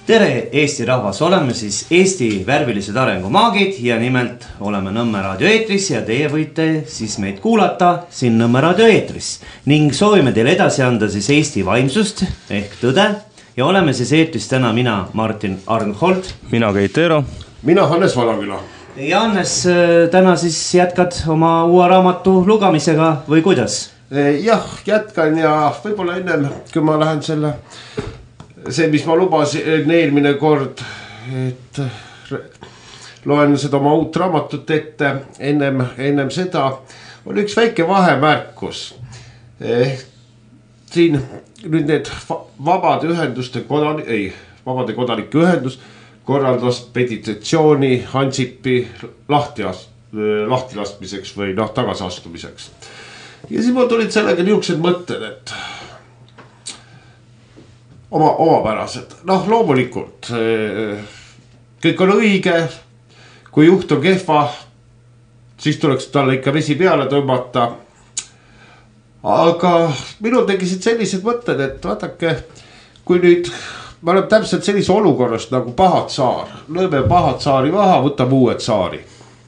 Tere Eesti rahvas, oleme siis Eesti värvilised arengumaagid ja nimelt oleme Nõmme raadio eetris ja teie võite siis meid kuulata siin Nõmme raadio eetris ning soovime teile edasi anda siis Eesti vaimsust ehk tõde ja oleme siis eetris täna mina, Martin Arnhold, mina Keit Eero, mina Hannes Valaküla. Ja Hannes, täna siis jätkad oma uue raamatu lugamisega või kuidas? Jah, jätkan ja võib-olla ennem, kui ma lähen see, mis ma lubasin eelmine kord, et loen seda oma uut raamatut ette, ennem seda on üks väike vahemärkus. Siin nüüd need vabade kodanike ühendus korraldas petitatsiooni Hansipi lahtilaskmiseks või tagasiastumiseks. Ja siis mul tulid sellega niisugused mõtted, et omapärased. Loomulikult kõik on õige, kui juht on kehva, siis tuleks talle ikka vesi peale tõmmata. Aga minul tekisid sellised mõtted, et vaadake, kui nüüd me oleme täpselt sellise olukorrast nagu Pahad saar. Lõime Pahad saari maha, võtame uued saari.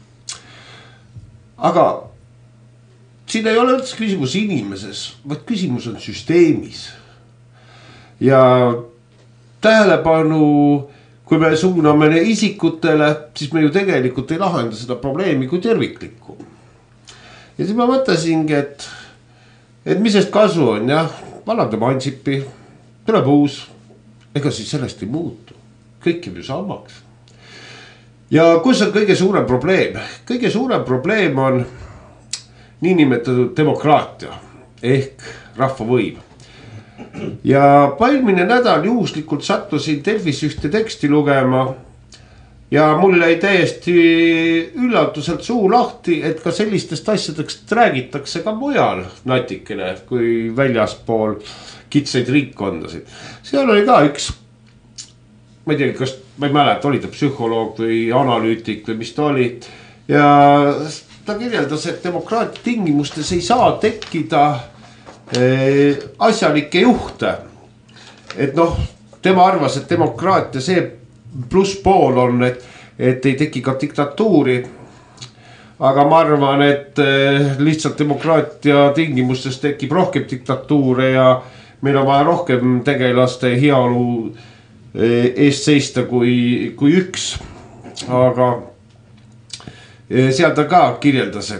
Aga siin ei ole üldse küsimus inimeses, vaid küsimus on süsteemis. Ja tähelepanu, kui me suuname isikutele, siis me ju tegelikult ei lahenda seda probleemi kui terviklikku. Ja siis ma mõtlesingi, et mis sest kasu on, jah, vallandame Hansipi, tuleb uus, ega siis sellest ei muutu, kõik jääb ju samaks. Ja kus on kõige suurem probleem? Kõige suurem probleem on niinimetatud demokraatia ehk rahvavõim. Ja eelmine nädal juhuslikult sattusin Delfis ühte teksti lugema ja mul jäi täiesti üllatuselt suu lahti, et ka sellistest asjadest räägitakse ka mujal natikene kui väljaspool kitsaid ringkondasid. Seal oli ka üks, ma ei tea, ma ei mäleta, oli ta psühholoog või analüütik või mis ta oli. Ja ta kirjeldas, et demokraatia tingimustes ei saa tekkida asjalikke juhte. Et tema arvas, et demokraatia see pluss pool on, et ei teki ka diktatuuri. Aga ma arvan, et lihtsalt demokraatia tingimustes tekib rohkem diktatuure ja meil on vaja rohkem tegelaste heaolu eest seista kui üks. Aga seal ta ka kirjeldas,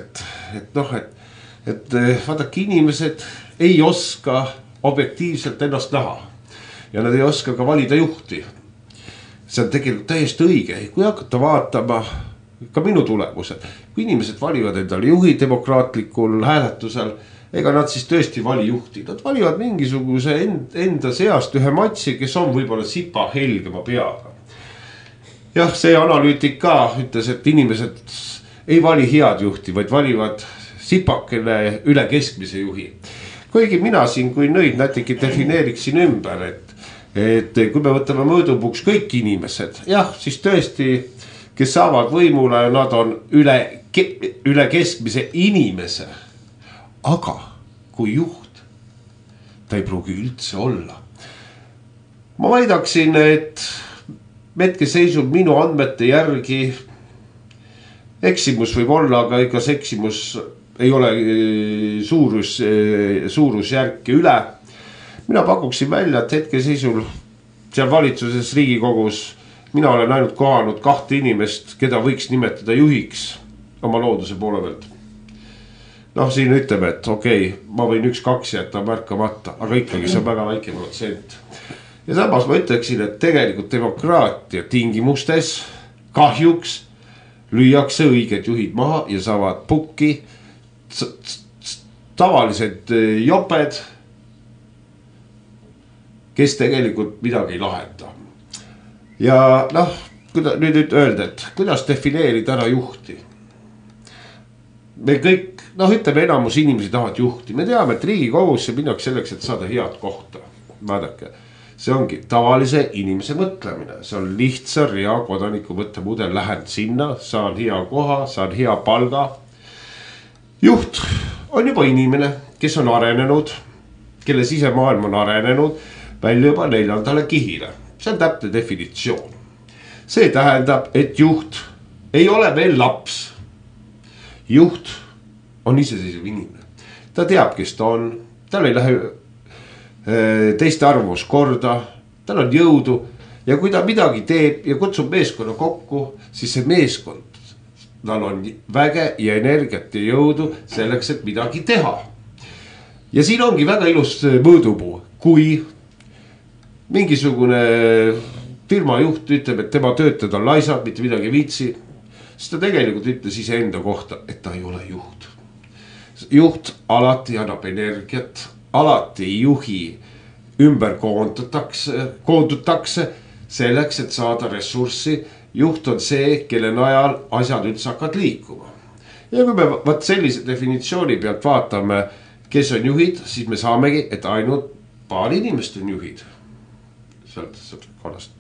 et vaadake, inimesed ei oska objektiivselt ennast näha ja nad ei oska ka valida juhti. See on tegelikult täiesti õige, kui hakata vaatama ka minu tulemused. Kui inimesed valivad endale juhi demokraatlikul hääletusel, ega nad siis tõesti vali juhti. Nad valivad mingisuguse enda seast ühe matsi, kes on võib-olla sipa helgema peaga. Jah, see analüütik ka ütles, et inimesed ei vali head juhti, vaid valivad sipakene üle keskmise juhi. Kuigi mina siin, kui nõid natuke defineeriksin ümber, et kui me võtame mõõdupuks kõik inimesed, jah, siis tõesti, kes saavad võimule, nad on üle keskmise inimese. Aga kui juht, ta ei pruugi üldse olla. Ma väidaksin, et hetkeseisul minu andmete järgi eksimus võib olla, aga ega see eksimus ei ole suurusjärki üle. Mina pakuksin välja, et hetkeseisul seal valitsuses Riigikogus mina olen ainult kohanud 2 inimest, keda võiks nimetada juhiks oma looduse poole pealt. Siin ütleme, et okei, ma võin 1-2 jätta märkamata, aga ikkagi see on väga väike protsent. Ja samas ma ütleksin, et tegelikult demokraatia tingimustes kahjuks lüüakse õiged juhid maha ja saavad pukki tavalised joped, kes tegelikult midagi ei lahenda. Ja nüüd öelda, et kuidas defineerida ära juhti. Me kõik, ütleme enamus inimesi tahavad juhti. Me teame, et Riigikogusse minnakse selleks, et saada head kohta. Vaadake, see ongi tavalise inimese mõtlemine. See on lihtsa rea kodaniku mõttemudel, lähen sinna, saan hea koha, saan hea palga. Juht on juba inimene, kes on arenenud, kelle sisemaailm on arenenud välja juba 4. kihile. see on täpne definitsioon. See tähendab, et juht ei ole veel laps. Juht on iseseisev inimene. Ta teab, kes ta on, tal ei lähe teiste arvamus korda, tal on jõudu ja kui ta midagi teeb ja kutsub meeskonna kokku, siis see meeskond, tal on väge ja energiat ja jõudu selleks, et midagi teha. Ja siin ongi väga ilus mõõdupuu, kui mingisugune firma juht ütleb, et tema töötajad on laisad, mitte midagi viitsi, siis ta tegelikult ütles iseenda kohta, et ta ei ole juht. Juht alati annab energiat, alati juhi ümber koondutakse selleks, et saada ressurssi. Juht on see, kelle najal asjad üldse hakkad liikuma. Ja kui me võt sellise definitsiooni pealt vaatame, kes on juhid, siis me saamegi, et ainult paar inimest on juhid. Sealt kannast.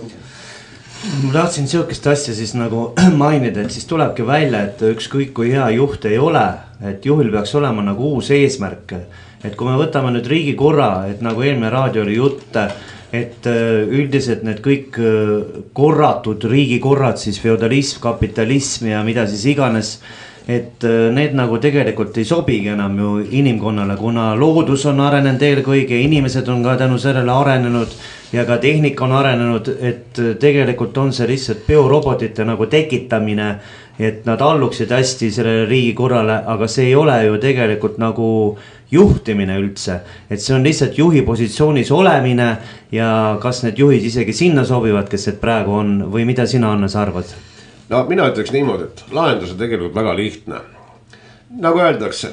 Ma tahtsin siukest asja siis nagu mainida, et siis tulebki välja, et ükskõik kui hea juht ei ole, et juhil peaks olema nagu uus eesmärk. Et kui me võtame nüüd riigikorra, et nagu eelmine raadio oli jutt, et üldiselt need kõik korratud riigikorrad, siis feodalism, kapitalism ja mida siis iganes, et need nagu tegelikult ei sobigi enam ju inimkonnale, kuna loodus on arenenud eelkõige, inimesed on ka tänu sellele arenenud ja ka tehnika on arenenud, et tegelikult on see lihtsalt biorobotite nagu tekitamine, et nad alluksid hästi sellele riigikorrale, aga see ei ole ju tegelikult nagu juhtimine üldse, et see on lihtsalt juhi positsioonis olemine ja kas need juhid isegi sinna sobivad, kes need praegu on või mida sina, Hannes, arvad? No mina ütleks niimoodi, et lahendus on tegelikult väga lihtne. Nagu öeldakse,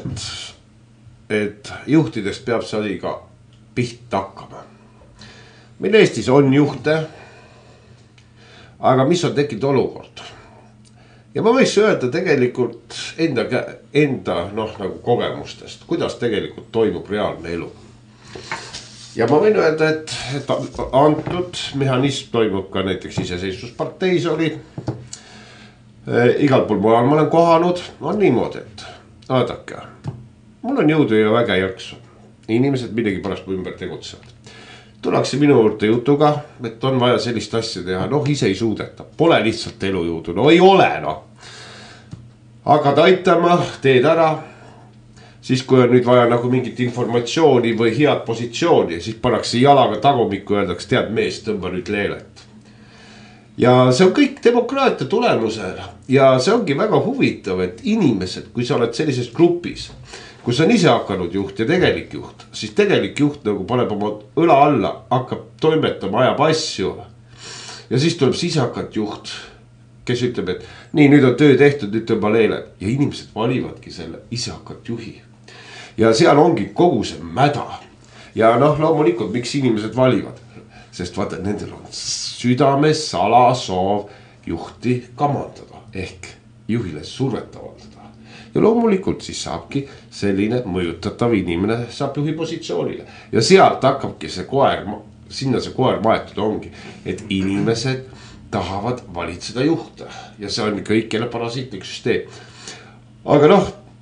et juhtidest peab see asi ka pihta hakkama. Meil Eestis on juhte, aga mis on tekkinud olukord? Ja ma võiks öelda tegelikult enda nagu kogemustest, kuidas tegelikult toimub reaalne elu. Ja ma võin öelda, et antud mehhanism toimub ka näiteks iseseisvusparteis oli. Igal pool mujal ma olen kohanud, on niimoodi, et vaadake, mul on jõudu ja väga jaksu. Inimesed midagi pärast ümber tegutsevad. Tullakse minu juurde jutuga, et on vaja sellist asja teha, ise ei suudeta, pole lihtsalt elujõudu, ei ole Hakkad aitama, teed ära, siis kui on nüüd vaja nagu mingit informatsiooni või head positsiooni, siis pannakse jalaga tagumikku, öeldaks, tead mees, tõmba nüüd leelet. Ja see on kõik demokraatia tulemusel ja see ongi väga huvitav, et inimesed, kui sa oled sellises grupis, kus on ise hakanud juht ja tegelik juht, siis tegelik juht nagu paneb oma õla alla, hakkab toimetama, ajab asju. Ja siis tuleb ise hakanud juht, kes ütleb, et nii, nüüd on töö tehtud, nüüd tõmba leeled. Ja inimesed valivadki selle ise hakanud juhi. Ja seal ongi kogu see mäda. Ja loomulikult, miks inimesed valivad? Sest vaata, nendel on südames salasoov juhti kamandada ehk juhile survet avaldada. Ja loomulikult siis saabki selline mõjutatav inimene saab juhi positsioonile. Ja sealt hakkabki see koer, sinna see koer maetud ongi, et inimesed tahavad valitseda juhte ja see on kõikjale parasiitlik süsteem. Aga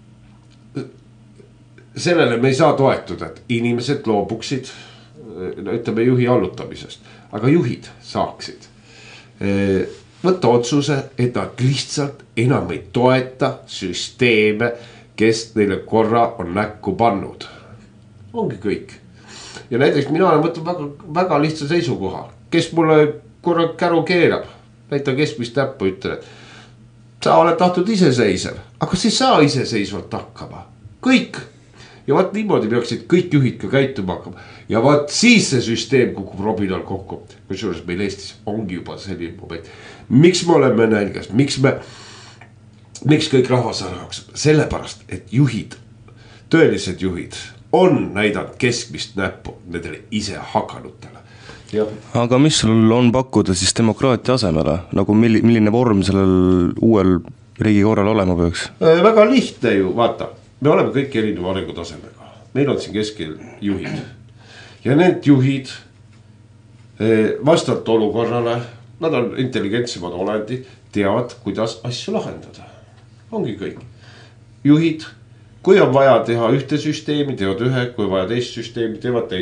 sellele me ei saa toetuda, et inimesed loobuksid, ütleme juhi allutamisest, aga juhid saaksid võtta otsuse, et nad lihtsalt enam ei toeta süsteeme, kes neile korra on näkku pannud. Ongi kõik. Ja näiteks mina olen võtnud väga, väga lihtsa seisukoha, kes mulle korra käru keerab, näita keskmist täppu, ütle, et sa oled tahtnud iseseisev, aga sa ei saa iseseisvalt hakkama. Kõik. Ja vaat niimoodi peaksid kõik juhid ka käituma hakkama. Ja vaat siis see süsteem kukub robinal kokku. Kusjuures meil Eestis ongi juba selline moment. Miks me oleme nälgas? Miks kõik rahvas ära jookseb? Sellepärast, et juhid, tõelised juhid on näidanud keskmist näppu nendele ise hakanutele. Ja. Aga mis sul on pakkuda siis demokraatia asemele? Nagu milline vorm sellel uuel riigikorral olema peaks? Väga lihtne ju, vaata. Me oleme kõik erineva arengutasemega. Meil on siin keskel juhid. Ja need juhid vastavalt olukorrale, nad on intelligentsemad olendid, teavad, kuidas asju lahendada. Ongi kõik. Juhid, kui on vaja teha ühte süsteemi, teevad ühe, kui vaja teist süsteemi, teevad teise.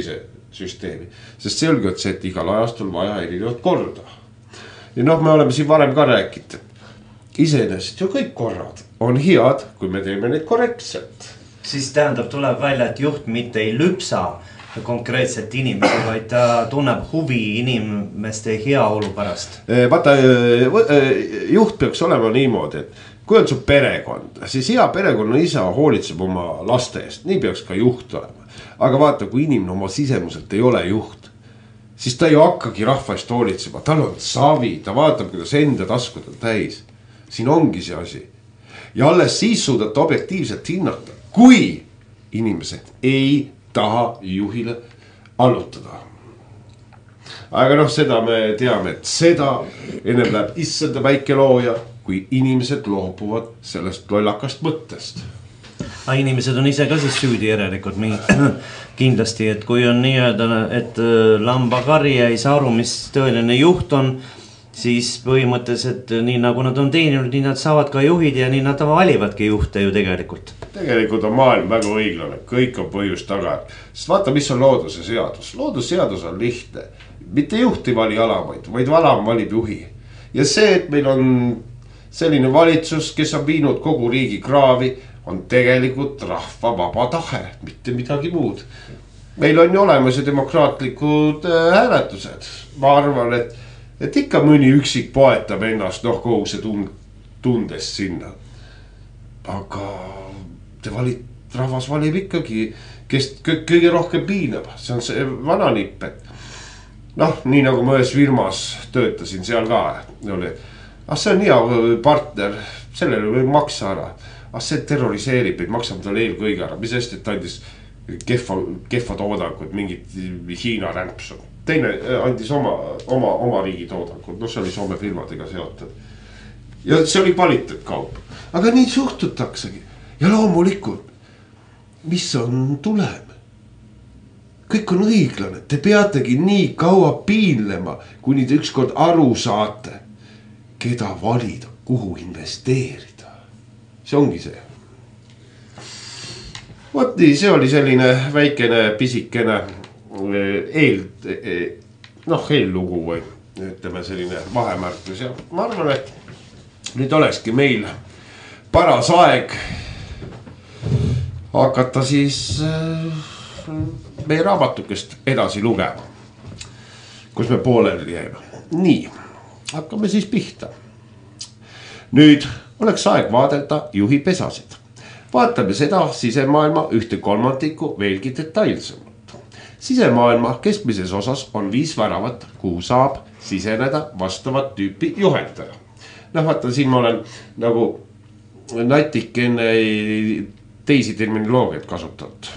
süsteemi. Sest selgelt see, et igal ajastul vaja erinevat korda. Ja noh, me oleme siin varem ka rääkinud. Iseenesest ju kõik korrad on head, kui me teeme neid korrektselt. Siis tähendab, tuleb välja, et juht mitte ei lüpsa konkreetset inimesi, vaid ta tunneb huvi inimeste heaolu pärast. Vaata, juht peaks olema niimoodi, et kui on su perekond, siis hea perekonna isa hoolitseb oma laste eest, nii peaks ka juht olema. Aga vaata, kui inimene oma sisemuselt ei ole juht, siis ta ei hakkagi rahva eest hoolitsema, tal on savi, ta vaatab, kuidas enda taskud on täis. Siin ongi see asi. Ja alles siis suudate objektiivselt hinnata, kui inimesed ei taha juhile allutada. Aga noh, seda me teame, et seda ennem läheb issanda väike looja, kui inimesed loobuvad sellest lollakast mõttest. Inimesed on ise ka siis süüdi järelikult kindlasti, et kui on nii-öelda, et lambakari ei saa aru, mis tõeline juht on, siis põhimõtteliselt nii nagu nad on teeninud, nii nad saavad ka juhid ja nii nad valivadki juhte ju tegelikult. Tegelikult on maailm väga õiglane, kõik on põhjus taga. Sest vaata, mis on looduse seadus. Loodusseadus on lihtne. Mitte juhti vali alamaid, vaid alam valib juhi. Ja see, et meil on selline valitsus, kes on viinud kogu riigi kraavi, on tegelikult rahva vaba tahe, mitte midagi muud. Meil on ju olemas ju demokraatlikud hääletused. Ma arvan, et ikka mõni üksik poetab ennast, noh, kohuse tundes sinna. Aga rahvas valib ikkagi, kes kõige rohkem piinab. See on see vana nipp, et noh, nii nagu ma ühes firmas töötasin seal ka. See on hea partner, sellele võib maksa ära. See terroriseerib, et maksame talle eelkõige ära. Mis hästi, et ta andis kehva toodangut, mingit Hiina rämpsu. Teine andis oma riigi toodangut, see oli Soome firmadega seotud. Ja see oli kvaliteetkaup. Aga nii suhtutaksegi. Ja loomulikult, mis on tulem? Kõik on õiglane, te peategi nii kaua piinlema, kuni te ükskord aru saate, keda valida, kuhu investeerida. See ongi see. Vot nii, see oli selline väikene pisikene eellugu või ütleme selline vahemärkus. Ja ma arvan, et nüüd olekski meil paras aeg hakata siis meie raamatukest edasi lugema, kus me pooleli jäime. Nii, hakkame siis pihta. Nüüd oleks aeg vaadelda juhi pesasid. Vaatame seda sisemaailma 1/3 veelgi detailsemalt. Sisemaailma keskmises osas on 5 väravat, kuhu saab siseneda vastavat tüüpi juhendaja. Vaata, siin ma olen nagu natikene teisi terminoloogiat kasutanud.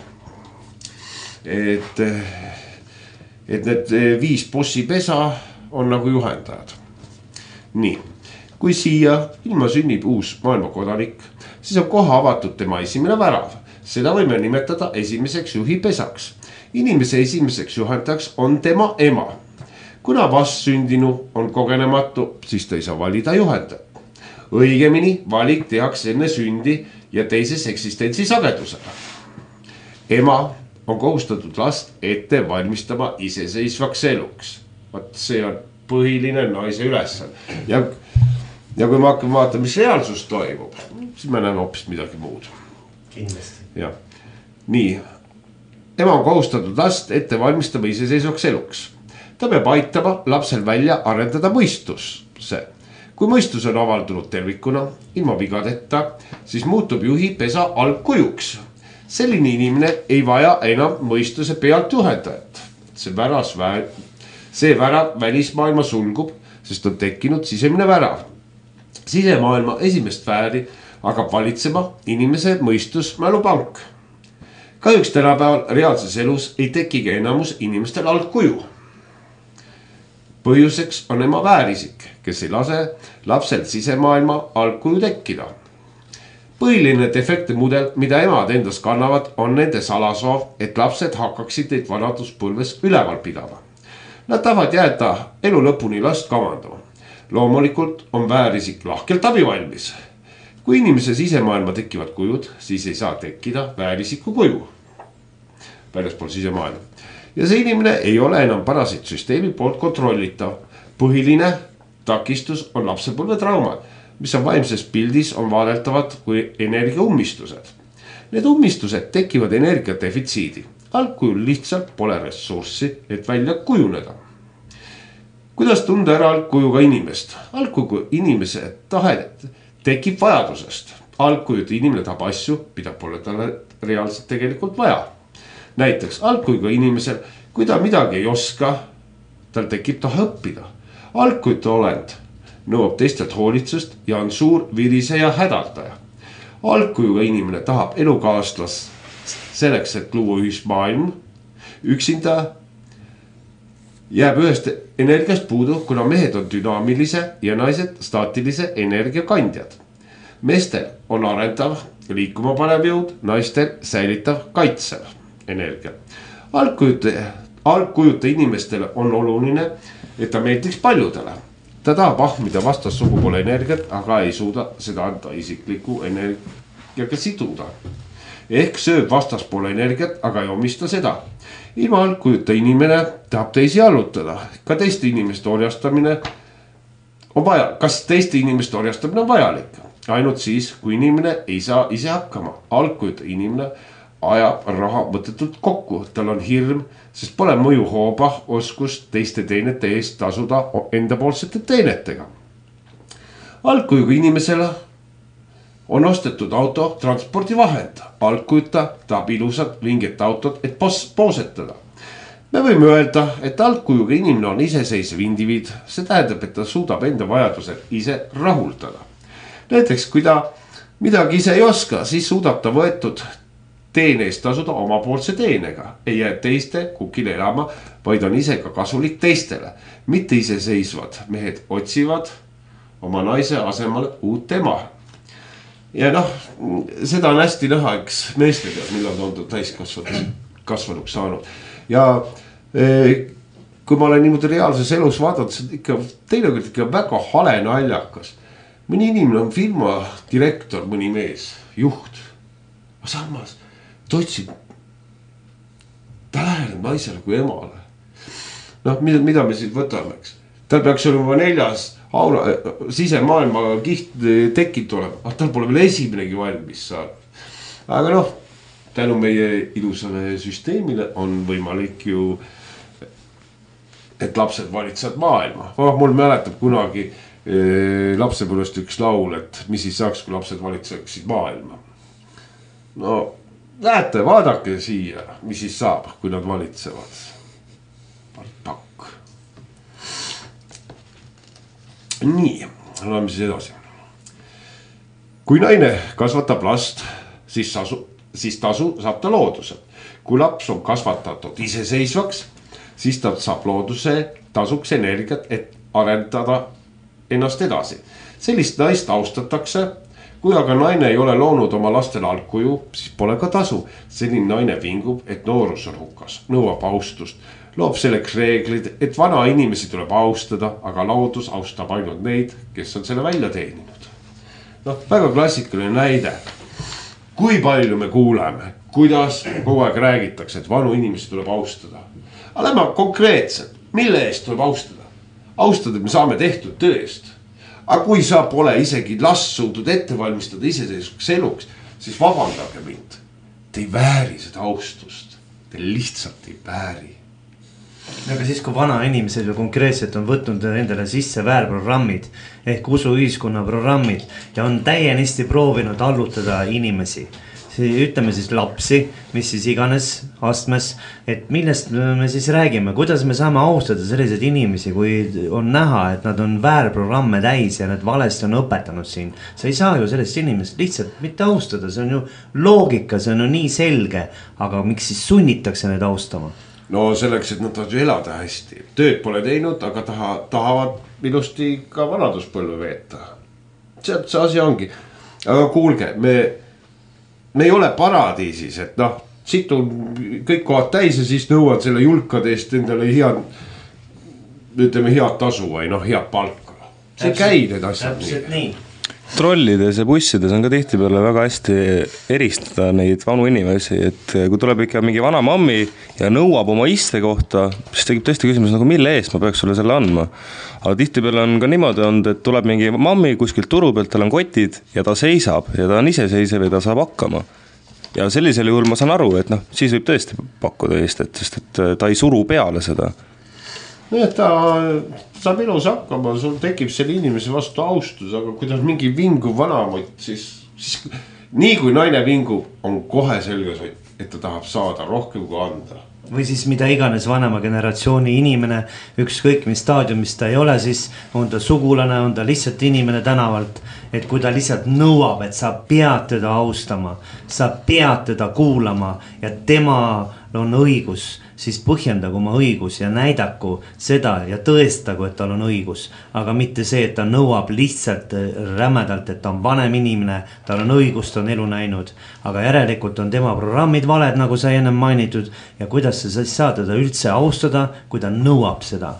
Et need 5 bossipesa on nagu juhendajad. Nii, kui siia ilma sünnib uus maailmakodanik, siis on koha avatud tema esimene värav. Seda võime nimetada esimeseks juhi pesaks. Inimese esimeseks juhendajaks on tema ema. Kuna vastsündinu on kogenematu, siis ta ei saa valida juhendajat. Õigemini valik tehakse enne sündi ja teises eksistentsi sagedusega. Ema on kohustatud last ette valmistama iseseisvaks eluks. Vaat see on põhiline naise ülesanne. Ja kui me hakkame vaatama, mis reaalsus toimub, siis me näeme hoopis midagi muud. Kindlasti. Ja. Nii, ema on kohustatud last ette valmistama iseseisvaks eluks. Ta peab aitama lapsel välja arendada mõistuse. Kui mõistus on avaldunud tervikuna, ilma vigadeta, siis muutub juhi pesa algkujuks. Selline inimene ei vaja enam mõistuse pealt juhendajat. See värav välismaailma sulgub, sest on tekkinud sisemine värav. Sisemaailma esimest vääri hakkab valitsema inimese mõistus mälupank. Kahjuks tänapäeval reaalses elus ei tekigi enamus inimestel algkuju. Põhjuseks on ema väärisik, kes ei lase lapsel sisemaailma algkuju tekkida. Põhiline defekte mudel, mida emad endas kannavad, on nende salasoov, et lapsed hakkaksid neid vanaduspõlves üleval pidama. Nad tahavad jääda elu lõpuni last kamandama. Loomulikult on väärisik lahkelt abivalmis. Kui inimese sisemaailma tekivad kujud, siis ei saa tekkida väärisiku kuju väljaspool sisemaailma. ja see inimene ei ole enam parasiitsüsteemi poolt kontrollitav. Põhiline takistus on lapsepõlvetraumad, mis on vaimses pildis on vaadeldavad kui energiaummistused. Need ummistused tekivad energia defitsiidi. Algkujul lihtsalt pole ressurssi, et välja kujuneda. Kuidas tunda ära algkujuga inimest? Algkujuga inimese tahet tekib vajadusest. Algkujuga inimene tahab asju, mida pole talle reaalselt tegelikult vaja. Näiteks algkujuga inimesel, kui ta midagi ei oska, tal tekib taha õppida. Algkujuga olend nõuab teistelt hoolitsust ja on suur viriseja hädaldaja. Algkujuga inimene tahab elukaaslas selleks, et luua ühismaailm. Üksinda jääb ühest energiast puudu, kuna mehed on dünaamilise ja naised staatilise energia kandjad. Meestel on arendav, liikuma panev jõud, naistel säilitav, kaitsev energia. Algkujuta inimestele on oluline, et ta meeldiks paljudele. Ta tahab ahmida vastassugupoole energiat, aga ei suuda seda anda isikliku energiaga siduda. Ehk sööb vastaspoole energiat, aga ei omista seda. Ilma algkujuta inimene tahab teisi allutada. Ka teiste inimeste orjastamine on vaja. Kas teiste inimeste orjastamine on vajalik? Ainult siis, kui inimene ei saa ise hakkama. Algkujuta inimene ajab raha mõttetult kokku. Tal on hirm, sest pole mõju hooba oskust teiste teenete eest tasuda endapoolsete teenetega. Algkujuga inimesele on ostetud auto transpordivahend. Algkujuta tahab ilusat vinget autot, et poosetada. Me võime öelda, et algkujuga inimene on iseseisev indiviid. See tähendab, et ta suudab enda vajadused ise rahuldada. Näiteks, kui ta midagi ise ei oska, siis suudab ta võetud teene eest tasuda omapoolse teenega. Ei jää teiste kukile elama, vaid on ise ka kasulik teistele. Mitte iseseisvad mehed otsivad oma naise asemel uut ema. Ja seda on hästi näha, eks meeste peal, millal ta on täiskasvanuks saanud. Ja kui ma olen niimoodi reaalses elus vaadanud, see ikka teinekord ikka väga hale naljakas. Mõni inimene on firma direktor, mõni mees, juht. Samas ta otsib, ta läheneb naisele kui emale. Mida me siis võtame, eks? Tal peaks olema 4. sisemaailma kiht tekkinud olema. Tal pole veel esimenegi valmis saanud. Aga tänu meie ilusale süsteemile on võimalik ju, et lapsed valitsevad maailma. Mul mäletab kunagi lapsepõlvest üks laul, et mis siis saaks, kui lapsed valitseksid maailma. Näete, vaadake siia, mis siis saab, kui nad valitsevad. Pakk. Nii, oleme siis edasi. Kui naine kasvatab last, siis tasu saab ta looduse. Kui laps on kasvatatud iseseisvaks, siis ta saab looduse tasuks energiat, et arendada ennast edasi. Sellist naist austatakse. Kui aga naine ei ole loonud oma lastele algkuju, siis pole ka tasu. Selline naine vingub, et noorus on hukas, nõuab austust, loob selleks reeglid, et vana inimesi tuleb austada, aga loodus austab ainult neid, kes on selle välja teeninud. Väga klassikaline näide. Kui palju me kuuleme, kuidas kogu aeg räägitakse, et vanu inimesi tuleb austada. Aga lähme konkreetselt, mille eest tuleb austada? Austada me saame tehtud tööst. Aga kui sa pole isegi last suudnud ette valmistada iseseisvuks eluks, siis vabandage mind. Te ei vääri seda austust. Te lihtsalt ei vääri. Aga siis, kui vana inimesed ju konkreetselt on võtnud endale sisse väärprogrammid ehk usuühiskonna programmid ja on täienisti proovinud allutada inimesi, ütleme siis lapsi, mis siis iganes astmes, et millest me siis räägime, kuidas me saame austada selliseid inimesi, kui on näha, et nad on väärprogramme täis ja nad valesti on õpetanud siin. Sa ei saa ju sellist inimest lihtsalt mitte austada, see on ju loogika, see on ju nii selge, aga miks siis sunnitakse neid austama? Selleks, et nad tahavad ju elada hästi. Tööd pole teinud, aga tahavad ilusti ka vanaduspõlve veeta. See asi ongi. Aga kuulge, me ei ole paradiisis, et siit on kõik kohad täis ja siis nõuad selle julkade eest endale head tasu või head palka. See käi need asjad nii. trollides ja bussides on ka tihtipeale väga hästi eristada neid vanu inimesi, et kui tuleb ikka mingi vana mammi ja nõuab oma iste kohta, siis tekib tõesti küsimus, nagu mille eest ma peaks sulle selle andma. Aga tihtipeale on ka niimoodi olnud, et tuleb mingi mammi kuskilt turu pealt, tal on kotid ja ta seisab ja ta on iseseisev ja ta saab hakkama. Ja sellisel juhul ma saan aru, et siis võib tõesti pakkuda eestet, sest et ta ei suru peale seda. Nii, et ta saab ilus hakkama, sul tekib selle inimese vastu austus, aga kui ta on mingi vingu vanamott, siis nii kui naine vingu on kohe selges, et ta tahab saada rohkem kui anda. Või siis mida iganes vanema generatsiooni inimene, ükskõik mis staadiumis ta ei ole, siis on ta sugulane, on ta lihtsalt inimene tänavalt, et kui ta lihtsalt nõuab, et sa pead teda austama, sa pead teda kuulama ja temal on õigus, siis põhjendagu oma õigus ja näidaku seda ja tõestagu, et tal on õigus. Aga mitte see, et ta nõuab lihtsalt rämedalt, et ta on vanem inimene, tal on õigus, ta on elu näinud. Aga järelikult on tema programmid valed, nagu sa ennem mainitud, ja kuidas sa siis saad teda üldse austada, kui ta nõuab seda?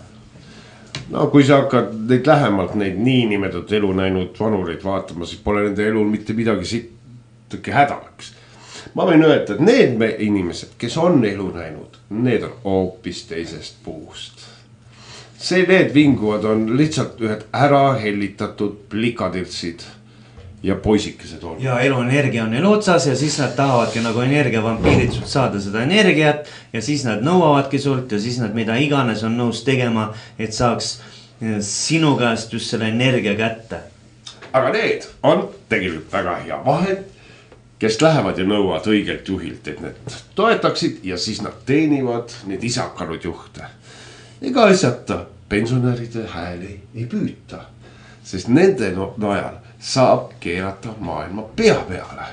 No kui sa hakkad neid lähemalt, neid niinimetatud elu näinud vanureid vaatama, siis pole nende elul mitte midagi siit hädalaks. Ma võin öelda, et need inimesed, kes on elu näinud, need on hoopis teisest puust. Need vinguvad on lihtsalt ühed ära hellitatud plikadirtsid ja poisikesed on. Ja eluenergia on neil otsas ja siis nad tahavadki nagu energiavampiirid sult saada seda energiat ja siis nad nõuavadki sult ja siis nad mida iganes on nõus tegema, et saaks sinu käest just selle energia kätte. Aga need on tegelikult väga hea vahend, kes lähevad ja nõuavad õigelt juhilt, et need toetaksid ja siis nad teenivad need isakanud juhte. Ega asjata pensionäride hääli ei püüta, sest nende najal saab keerata maailma pea peale.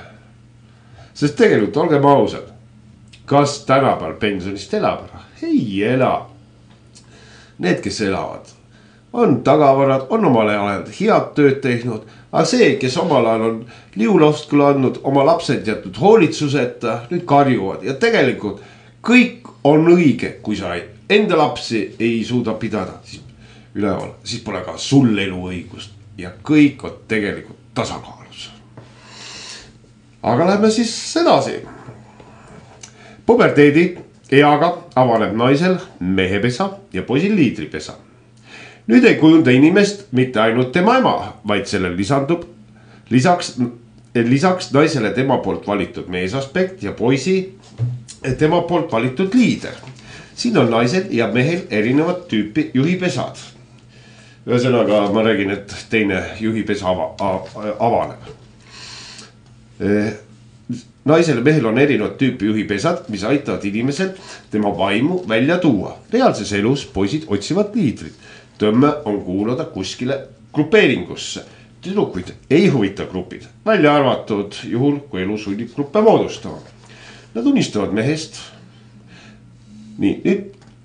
Sest tegelikult olgem ausad, kas tänapäeval pensionist elab ära? Ei ela. Need, kes elavad, on tagavarad, on omale ajal head tööd tehnud. Aga see, kes omal ajal on liulavstkule andnud, oma lapsed jätud hoolitsuseta, nüüd karjuvad. Ja tegelikult kõik on õige, kui sa enda lapsi ei suuda pidada, siis üleval, siis pole ka sul elu õigust. Ja kõik on tegelikult tasakaalus. Aga lähme siis edasi. Puberteedi eaga avaneb naisel mehepesa ja poisil liidripesa. Nüüd ei kujunda inimest mitte ainult tema ema, vaid sellel lisandub lisaks naisele tema poolt valitud meesaspekt ja poisi tema poolt valitud liider. Siin on naisel ja mehel erinevat tüüpi juhipesad. Ühesõnaga ma räägin, et teine juhipesa avaneb. Naisel ja mehel on erinevat tüüpi juhipesad, mis aitavad inimesel tema vaimu välja tuua. Reaalses elus poisid otsivad liidrit. Tõmme on kuuluda kuskile grupeeringusse. Tüdrukuid ei huvita grupid, välja arvatud juhul, kui elu sunnib gruppe moodustama. Nad unistavad mehest. Nii, nüüd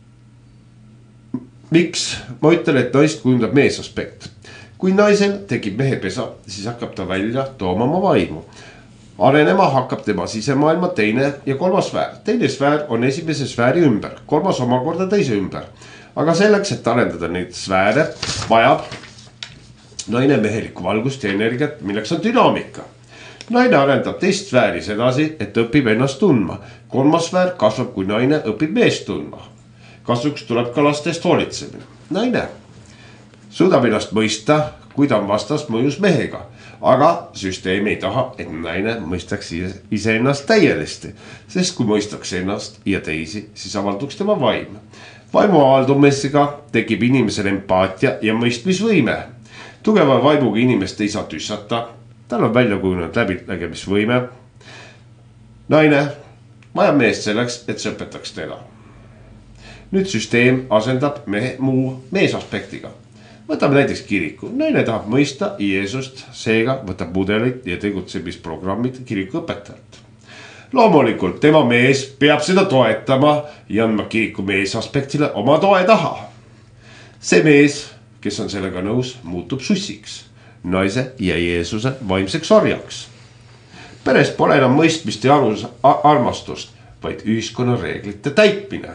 miks ma ütlen, et naist kujundab meesaspekt? Kui naisel tekib mehepesa, siis hakkab ta välja tooma oma vaimu. Arenema hakkab tema sisemaailma teine ja kolmas sfäär. Teine sfäär on esimese sfääri ümber, kolmas omakorda teise ümber. Aga selleks, et arendada neid sfääre, vajab naine mehelikku valgust ja energiat, milleks on dünaamika. Naine arendab teist sfääris edasi, et õpib ennast tundma. Kolmas sfäär kasvab, kui naine õpib meest tundma. Kasuks tuleb ka lastest hoolitsemine. Naine suudab ennast mõista, kui ta on vastas mõjus mehega. Aga süsteem ei taha, et naine mõistaks ise ennast täielisti. Sest kui mõistaks ennast ja teisi, siis avalduks tema vaim. Vaimu avaldumessiga tekib inimesel empaatia ja mõistmisvõime. Tugeva vaimuga inimest ei saa tüssata. Tal on välja kujunenud läbinägemisvõime. Naine vajab meest selleks, et see õpetaks teda. Nüüd süsteem asendab mehe muu meesaspektiga. Võtame näiteks kiriku. Naine tahab mõista Jeesust, seega võtab mudelit ja tegutsemisprogrammid kiriku õpetajalt. Loomulikult tema mees peab seda toetama ja andma kiriku meesaspektile oma toe taha. See mees, kes on sellega nõus, muutub sussiks, naise ja Jeesuse vaimseks orjaks. Peres pole enam mõistmist ja armastust, vaid ühiskonna reeglite täitmine.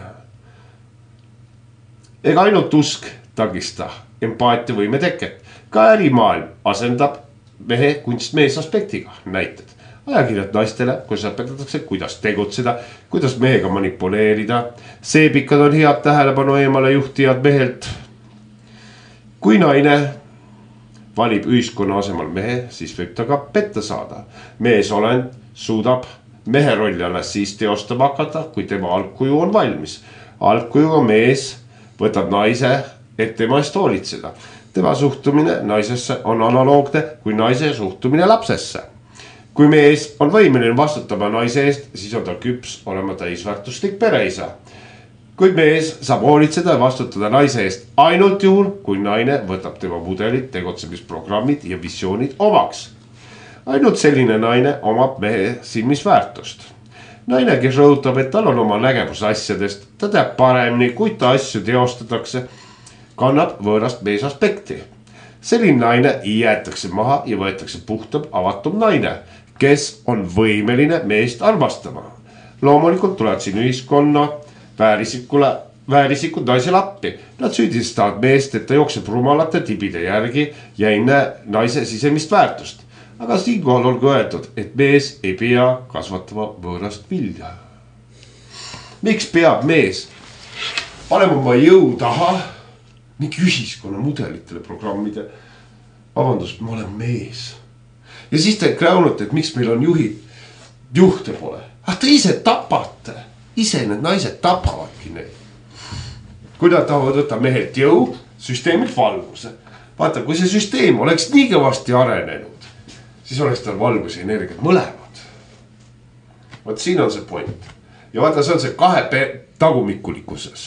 Ega ainult usk takista empaatiavõime teket. Ka ärimaailm asendab mehe kunstmees aspektiga, näited. Ajakirjad naistele, kus õpetatakse, kuidas tegutseda, kuidas mehega manipuleerida. Seebikad on head tähelepanu eemale juhtijad mehelt. Kui naine valib ühiskonna asemal mehe, siis võib ta ka petta saada. Meesolend suudab mehe rolli alles siis teostama hakata, kui tema algkuju on valmis. Algkujuga mees võtab naise, et tema eest hoolitseda. Tema suhtumine naisesse on analoogne kui naise suhtumine lapsesse. Kui mees on võimeline vastutama naise eest, siis on ta küps olema täisväärtuslik pereisa. Kuid mees saab hoolitseda ja vastutada naise eest ainult juhul, kui naine võtab tema mudelid, tegutsemisprogrammid ja visioonid omaks. Ainult selline naine omab mehe silmis väärtust. Naine, kes rõhutab, et tal on oma nägemus asjadest, ta teab paremini, kui ta asju teostatakse, kannab võõrast mees aspekti. Selline naine jäetakse maha ja võetakse puhtam, avatum naine, kes on võimeline meest armastama. Loomulikult tulevad siin ühiskonna väärisikud naisele appi. Nad süüdistavad meest, et ta jookseb rumalate tibide järgi ja ei näe naise sisemist väärtust. Aga siinkohal olgu öeldud, et mees ei pea kasvatama võõrast vilja. Miks peab mees panema oma jõu taha mingi ühiskonna mudelitele programmide? Vabandust, ma olen mees. Ja siis te kräunute, et miks meil on juhte pole. Te ise tapate. Ise need naised tapavadki neid. Kui nad tahavad võtta mehelt jõu, süsteemilt valguse. Vaata, kui see süsteem oleks nii kõvasti arenenud, siis oleks tal valguse energiat mõlemad. Vaat siin on see point. Ja vaata, see on see kahe tagumikulikkuses.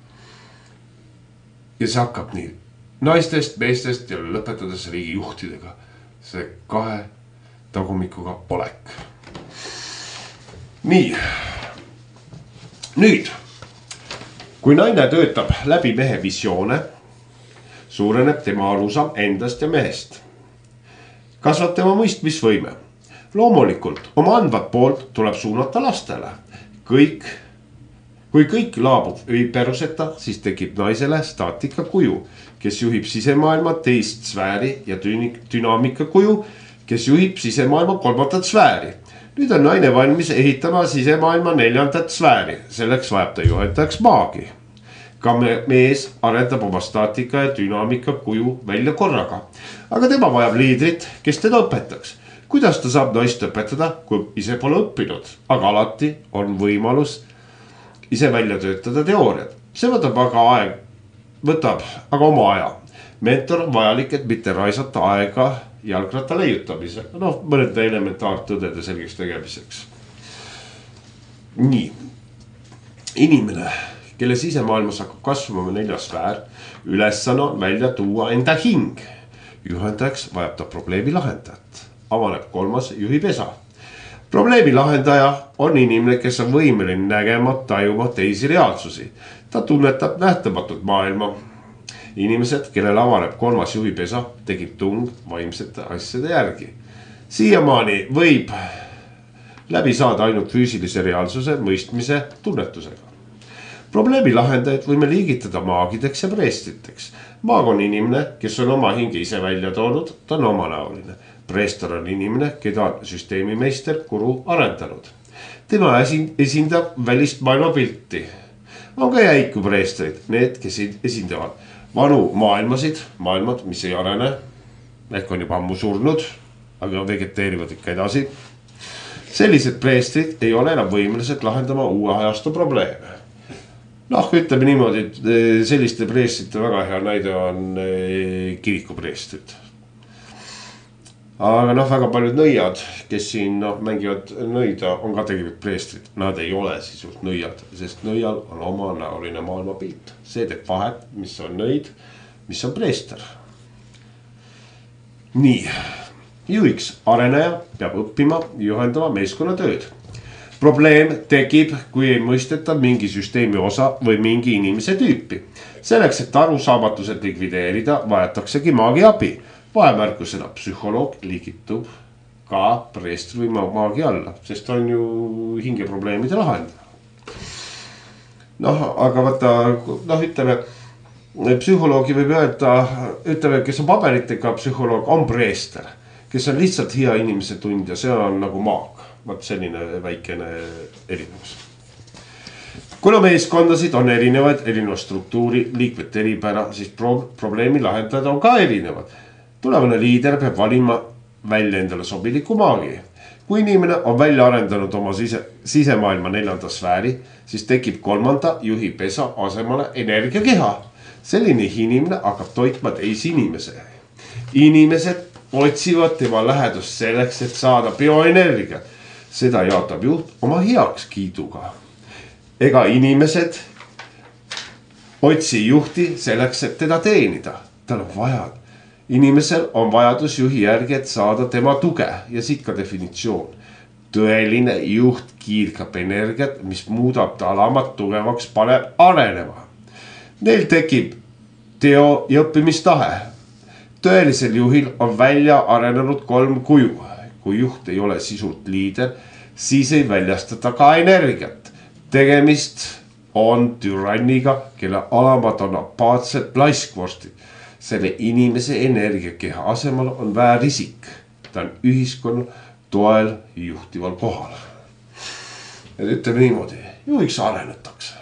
Ja see hakkab nii naistest, meestest ja lõpetades riigi juhtidega. See kahe tagumikuga olek. Nii. Nüüd, kui naine töötab läbi mehe visioone, suureneb tema arusaam endast ja mehest. Kasvab tema mõistmisvõime. Loomulikult, oma andvat poolt tuleb suunata lastele. Kui kõik laabub peruseta, siis tekib naisele staatika kuju, kes juhib sisemaailma teist sfääri ja dünaamika kuju, kes juhib sisemaailma kolmandat sfääri. Nüüd on naine valmis ehitama sisemaailma neljandat sfääri, selleks vajab ta juhendajaks maagi. Ka mees arendab oma staatika ja dünaamika kuju välja korraga. Aga tema vajab liidrit, kes teda õpetaks. Kuidas ta saab naist õpetada, kui ise pole õppinud, aga alati on võimalus ise välja töötada teooriad. See võtab aga oma aja. Mentor on vajalik, et mitte raisata aega jalgratta leiutamise. Mõnede elementaartõdede selgeks tegemiseks. Nii. Inimene, kelle sisemaailmas hakkab kasvama neljas sfäär, ülesanne on välja tuua enda hing. Juhendajaks vajab ta probleemi lahendajat. Avaneb kolmas juhib esa. Probleemi lahendaja on inimene, kes on võimeline nägema, tajuma teisi reaalsusi. Ta tunnetab nähtamatut maailma. Inimesed, kellel avaneb kolmas juhipesa, tekib tung vaimsete asjade järgi. Siiamaani võib läbi saada ainult füüsilise reaalsuse, mõistmise, tunnetusega. Probleemi lahendajad võime liigitada maagideks ja preestriteks. Maag on inimene, kes on oma hinge ise välja toonud, ta on omanäoline. Preester on inimene, keda on süsteemimeister guru arendanud. Tema esindab välist maailma pilti. On ka jäiku preestrid, need, kes esindavad vanu maailmad, mis ei arene, ehk on juba ammu surnud, aga vegeteerivad ikka edasi. Sellised preestrid ei ole enam võimelised lahendama uue ajastu probleeme. Ütleme niimoodi, et selliste preestrite väga hea näide on kirikupreestrid. Aga väga paljud nõiad, kes siin mängivad nõida, on ka tegelikult preestrid. Nad ei ole sisust nõiad, sest nõial on oma näoline maailmapilt. See teeb vahet, mis on nõid, mis on preester. Nii, juhiks areneja peab õppima juhendama meeskonnatööd. Probleem tekib, kui ei mõisteta mingi süsteemi osa või mingi inimese tüüpi. Selleks, et arusaamatused likvideerida, vajataksegi maagi abi. Vahemärkusena psühholoog liigitub ka preestri või maagi alla, sest on ju hingeprobleemide lahendaja. Aga vaata, ütleme, psühholoogi võib öelda, kes on paberitega psühholoog, on preester, kes on lihtsalt hea inimese tundja, see on nagu maag. Vaat selline väikene erinevus. Kuna meeskondasid on erinevad struktuuri, liikmete eripära, siis probleemi lahendajad on ka erinevad. Tulevane liider peab valima välja endale sobiliku maagi. Kui inimene on välja arendanud oma sisemaailma 4. sfääri, siis tekib 3. juhi pesa asemale energiakeha. Selline inimene hakkab toitma teisi inimese. Inimesed otsivad tema lähedust selleks, et saada bioenergia. Seda jaotab juht oma heaks kiiduga. Ega inimesed otsi juhti selleks, et teda teenida. Tal on vaja. Inimesel on vajadus juhi järgi, et saada tema tuge ja siit ka definitsioon. Tõeline juht kiirkab energiat, mis muudab ta alamat tugevaks, paneb arenema. Neil tekib teo ja õppimistahe. Tõelisel juhil on välja arenenud 3 kuju. Kui juht ei ole sisult liider, siis ei väljastata ka energiat. Tegemist on türanniga, kelle alamad on apaatsed laiskvorstid. Selle inimese energiakeha asemal on väärisik. Ta on ühiskonna toel juhtival kohal. Et ütleme niimoodi, juhiks arenetakse.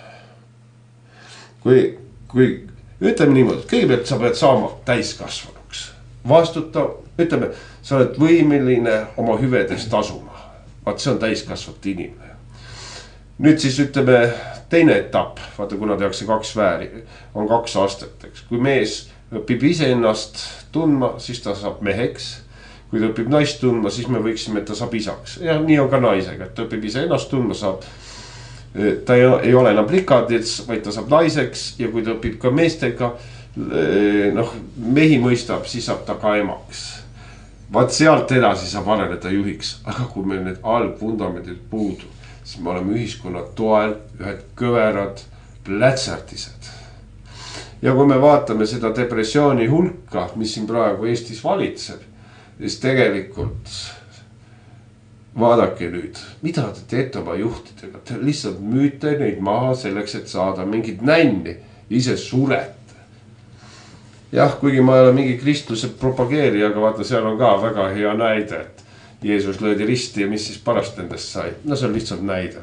Kui ütleme niimoodi, kõigepealt sa pead saama täiskasvanuks. Vastuta, ütleme, sa oled võimeline oma hüvedest tasuma. Vaat see on täiskasvat inimene. Nüüd siis ütleme teine etapp, vaata kuna tehakse 2 sfääri, on 2 astet. Kui mees õpib ise ennast tundma, siis ta saab meheks. Kui ta õpib naist tundma, siis me võiksime, et ta saab isaks. Ja nii on ka naisega, et ta õpib ise ennast tundma, ta ei ole enam plikadits, vaid ta saab naiseks. Ja kui ta õpib ka meestega, mehi mõistab, siis saab ta ka emaks. Vaat sealt edasi saab areneda juhiks. Aga kui meil need algvundamendid puudu, siis me oleme ühiskonna toel ühed kõverad plätserdised. Ja kui me vaatame seda depressiooni hulka, mis siin praegu Eestis valitseb, siis tegelikult vaadake nüüd, mida te teete oma juhtidega. Te lihtsalt müüte neid maha selleks, et saada mingit nänni, ise surete. Jah, kuigi ma ei ole mingi kristluse propageerija, aga vaata, seal on ka väga hea näide, et Jeesus löödi risti ja mis siis pärast nendest sai. No see on lihtsalt näide.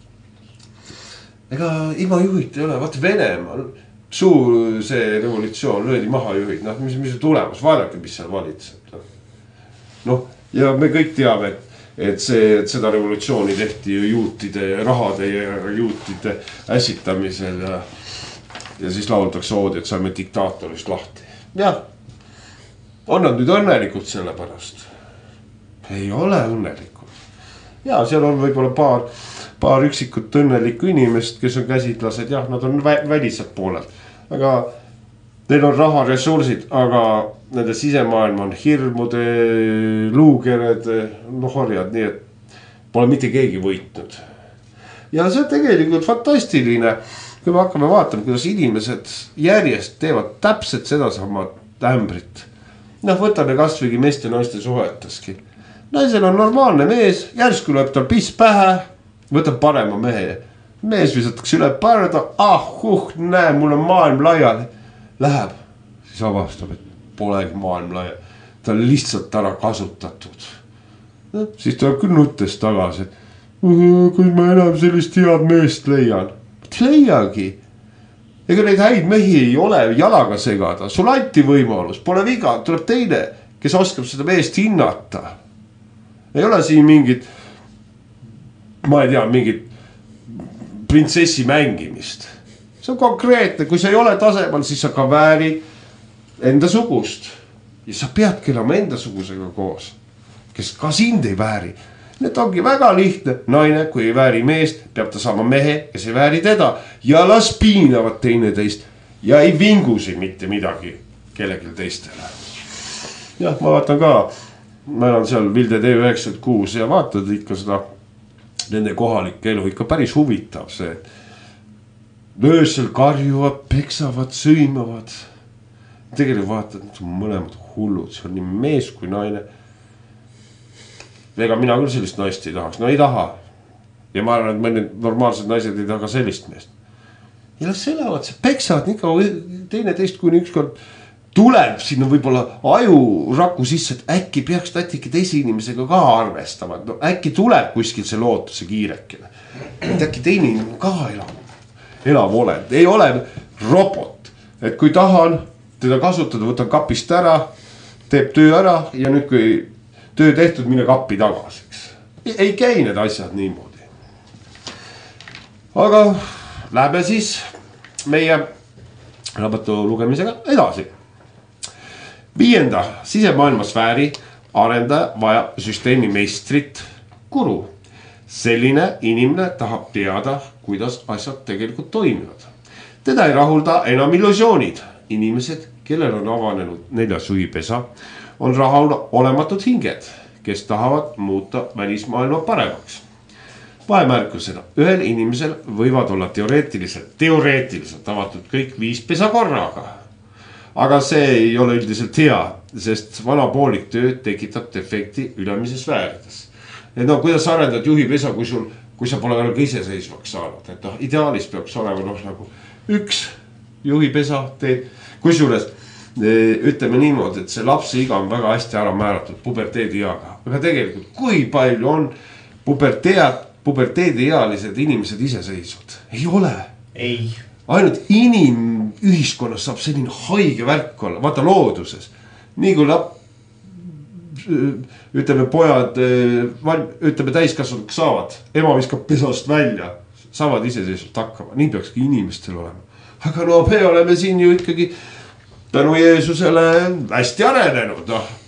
Ega ilma juhid ei ole, vaata Venemaal suur see revolutsioon löödi maha juhid, mis see tulemus, vaadake, mis seal valitseb. Ja me kõik teame, et seda revolutsiooni tehti ju juutide, rahade ja juutide ässitamisel ja siis lauldakse oodi, et saime diktaatorist lahti. Jah, on nad nüüd õnnelikud selle pärast? Ei ole õnnelikud. Ja seal on võib-olla paar üksikut õnnelikku inimest, kes on käsitlased, jah, nad on väliselt poolelt. Aga neil on raha, ressursid, aga nende sisemaailm on hirmude, luukered, orjad, nii et pole mitte keegi võitnud. Ja see on tegelikult fantastiline, kui me hakkame vaatama, kuidas inimesed järjest teevad täpselt seda sama ämbrit. Võtame kasvõigi meeste ja naiste suheteski. Naisel on normaalne mees, järsku lööb tal piss pähe, võtab parema mehe. Mees visatakse üle parda, näe, mul on maailm laiali. Läheb, siis avastab, et polegi maailm laiali. Ta on lihtsalt ära kasutatud. Siis tuleb küll nuttes tagasi, et kui ma enam sellist head meest leian. Leiagi. Ega neid häid mehi ei ole jalaga segada. Sul anti võimalus, pole viga, tuleb teine, kes oskab seda meest hinnata. Ei ole siin mingit, ma ei tea, mingit printsessi mängimist. See on konkreetne, kui sa ei ole tasemal, siis sa ka vääri enda sugust. Ja sa peadki elama enda sugusega koos, kes ka sind ei vääri. Need ongi väga lihtne. Naine, kui ei vääri meest, peab ta saama mehe, kes ei vääri teda. Ja las piinavad teineteist ja ei vingusi mitte midagi kellelgi teistele. Jah, ma vaatan ka, ma elan seal Vilde TV96 ja vaatad ikka seda nende kohalik elu ikka päris huvitav see. Öösel karjuvad, peksavad, sõimavad. Tegelikult vaatad, need on mõlemad hullud, see on nii mees kui naine. Ega mina küll sellist naist ei tahaks, no ei taha. Ja ma arvan, et mõned normaalsed naised ei taha sellist meest. Ja las elavad, see peksavad nii kaua teine teist, kuni ükskord tuleb sinna võib-olla ajuraku sisse, et äkki peaks äkki teise inimesega ka arvestama, et no äkki tuleb kuskil see lootuse kiirekene, et äkki teine inimene ka elav olend, ei ole robot, et kui tahan teda kasutada, võtan kapist ära, teeb töö ära ja nüüd kui töö tehtud, mine kappi tagasi, ei käi need asjad niimoodi. Aga lähme siis meie raamatu lugemisega edasi. 5. sisemaailmasfääri arendaja vajab süsteemi meistrit guru. Selline inimene tahab teada, kuidas asjad tegelikult toimivad. Teda ei rahulda enam illusioonid. Inimesed, kellel on avanenud 4. juhipesa, on olematud hinged, kes tahavad muuta välismaailma paremaks. Vahemärkusena, ühel inimesel võivad olla teoreetiliselt avatud kõik 5 pesa korraga. Aga see ei ole üldiselt hea, sest vana poolik töö tekitab defekti ülemises sfäärides. Et no kuidas sa arendad juhipesa, kui sa pole veel ka iseseisvaks saanud, et noh, ideaalis peaks olema nagu üks juhipesa teed, kusjuures ütleme niimoodi, et see lapse iga on väga hästi ära määratud puberteediaga, aga tegelikult kui palju on puberteediealised inimesed iseseisvad, ei ole. Ei. Ainult inimühiskonnas saab selline haige värk olla, vaata looduses, nii kui ütleme pojad, ütleme täiskasvanuks saavad, ema viskab pesast välja, saavad iseseisvalt hakkama, nii peakski inimestel olema. Aga no me oleme siin ju ikkagi tänu Jeesusele hästi arenenud.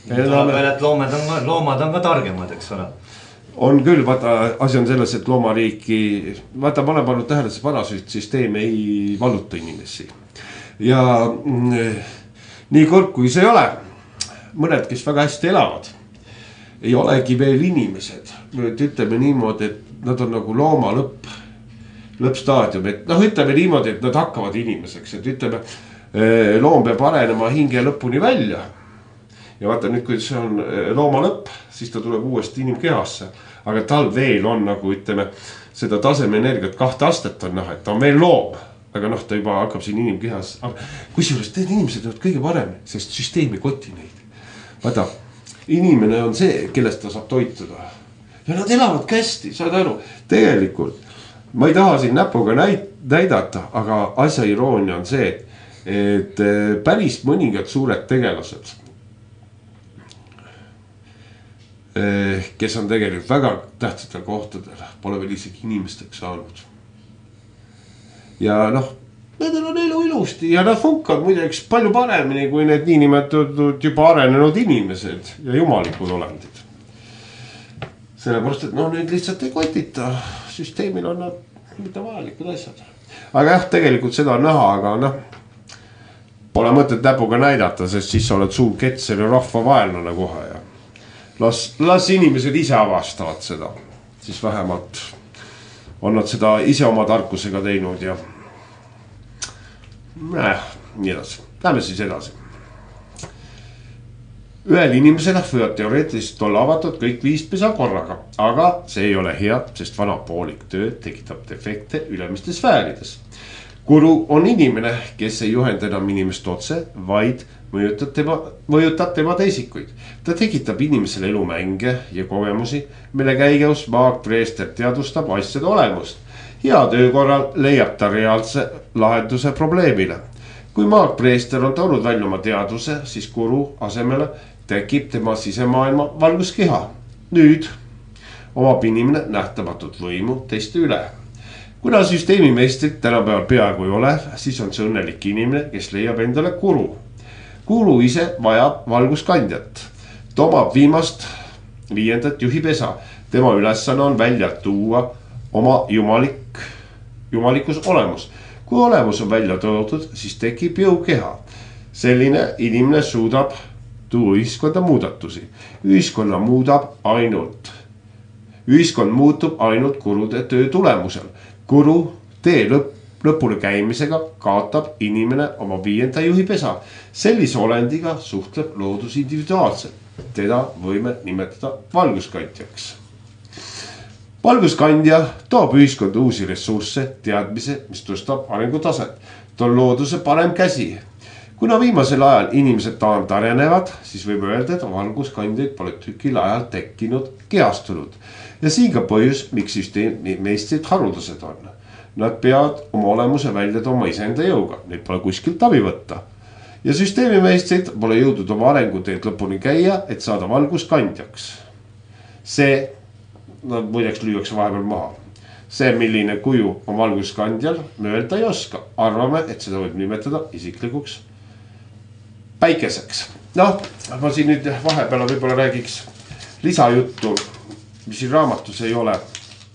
Loomad on ka targemad, eks ole. On küll, vaata, asi on selles, et loomariiki, vaata, ma olen pannud tähele, et see vanasüsteem ei valluta inimesi. Ja nii kurb, kui see ei ole, mõned, kes väga hästi elavad, ei olegi veel inimesed. Nüüd ütleme niimoodi, et nad on nagu looma lõppstaadium, et noh, ütleme niimoodi, et nad hakkavad inimeseks, et ütleme, loom peab arenema hinge lõpuni välja. Ja vaata nüüd, kui see on looma lõpp, siis ta tuleb uuesti inimkehasse. Aga tal veel on nagu ütleme, seda taseme energiat 2 astet on näha, et ta on veel loom. Aga noh, ta juba hakkab siin inimkehas. Kusjuures need inimesed on kõige parem, sest süsteemi koti neid. Vaata, inimene on see, kellest ta saab toituda. Ja nad elavad hästi, saad aru. Tegelikult, ma ei taha siin näpuga näidata, aga asja iroonia on see, et päris mõningad suured tegelased, kes on tegelikult väga tähtsatel kohtadel, pole veel isegi inimesteks saanud. Ja noh, nendel on elu ilusti ja nad funkavad muideks palju paremini kui need niinimetatud juba arenenud inimesed ja jumalikud olendid. Sellepärast, et noh, nüüd lihtsalt ei kotita, süsteemil on nad mitte vajalikud asjad. Aga jah, tegelikult seda on näha, aga noh, pole mõtet näpuga näidata, sest siis sa oled suur ketser ja rahva vaenlane kohe ja las inimesed ise avastavad seda, siis vähemalt on nad seda ise oma tarkusega teinud ja nii edasi. Lähme siis edasi. Ühel inimesel võivad teoreetiliselt olla avatud kõik 5 pesa korraga, aga see ei ole hea, sest vana poolik töö tekitab defekte ülemistes sfäärides. Guru on inimene, kes ei juhenda enam inimest otse, vaid mõjutab tema teisikuid. Ta tekitab inimesele elumänge ja kogemusi, mille käigus maagpreester teadvustab asjade olemust. Hea töö korral leiab ta reaalse lahenduse probleemile. Kui maagpreester on toonud välja oma teadvuse, siis guru asemele tekib tema sisemaailma valguskeha. Nüüd omab inimene nähtamatut võimu teiste üle. Kuna süsteemi meistrit tänapäeval peaaegu ei ole, siis on see õnnelik inimene, kes leiab endale guru. Guru ise vajab valguskandjat. Ta omab viimast 5. juhipesa. Tema ülesanne on välja tuua oma jumalikus olemus. Kui olemus on välja toodud, siis tekib jõukeha. Selline inimene suudab tuua ühiskonda muudatusi. Ühiskond muutub ainult gurude töö tulemusel. Guru tee lõpule käimisega kaotab inimene oma 5. juhipesa. Sellise olendiga suhtleb loodus individuaalselt. Teda võime nimetada valguskandjaks. Valguskandja toob ühiskonda uusi ressursse, teadmise, mis tõstab arengutaset. Ta on looduse parem käsi. kuna viimasel ajal inimesed taantarenevad, siis võib öelda, et valguskandjaid pole tükil ajal tekkinud, kehastunud. Ja siin ka põhjus, miks süsteemimeistrid haruldased on. Nad peavad oma olemuse välja tooma iseenda jõuga, neid pole kuskilt abi võtta. Ja süsteemimeistrid pole jõudnud oma arenguteed lõpuni käia, et saada valguskandjaks. See, muideks lüüakse vahepeal maha. See, milline kuju on valguskandjal, me öelda ei oska. Arvame, et seda võib nimetada isiklikuks päikeseks. Noh, ma siin nüüd vahepeal võib-olla räägiks lisajuttu, mis siin raamatus ei ole.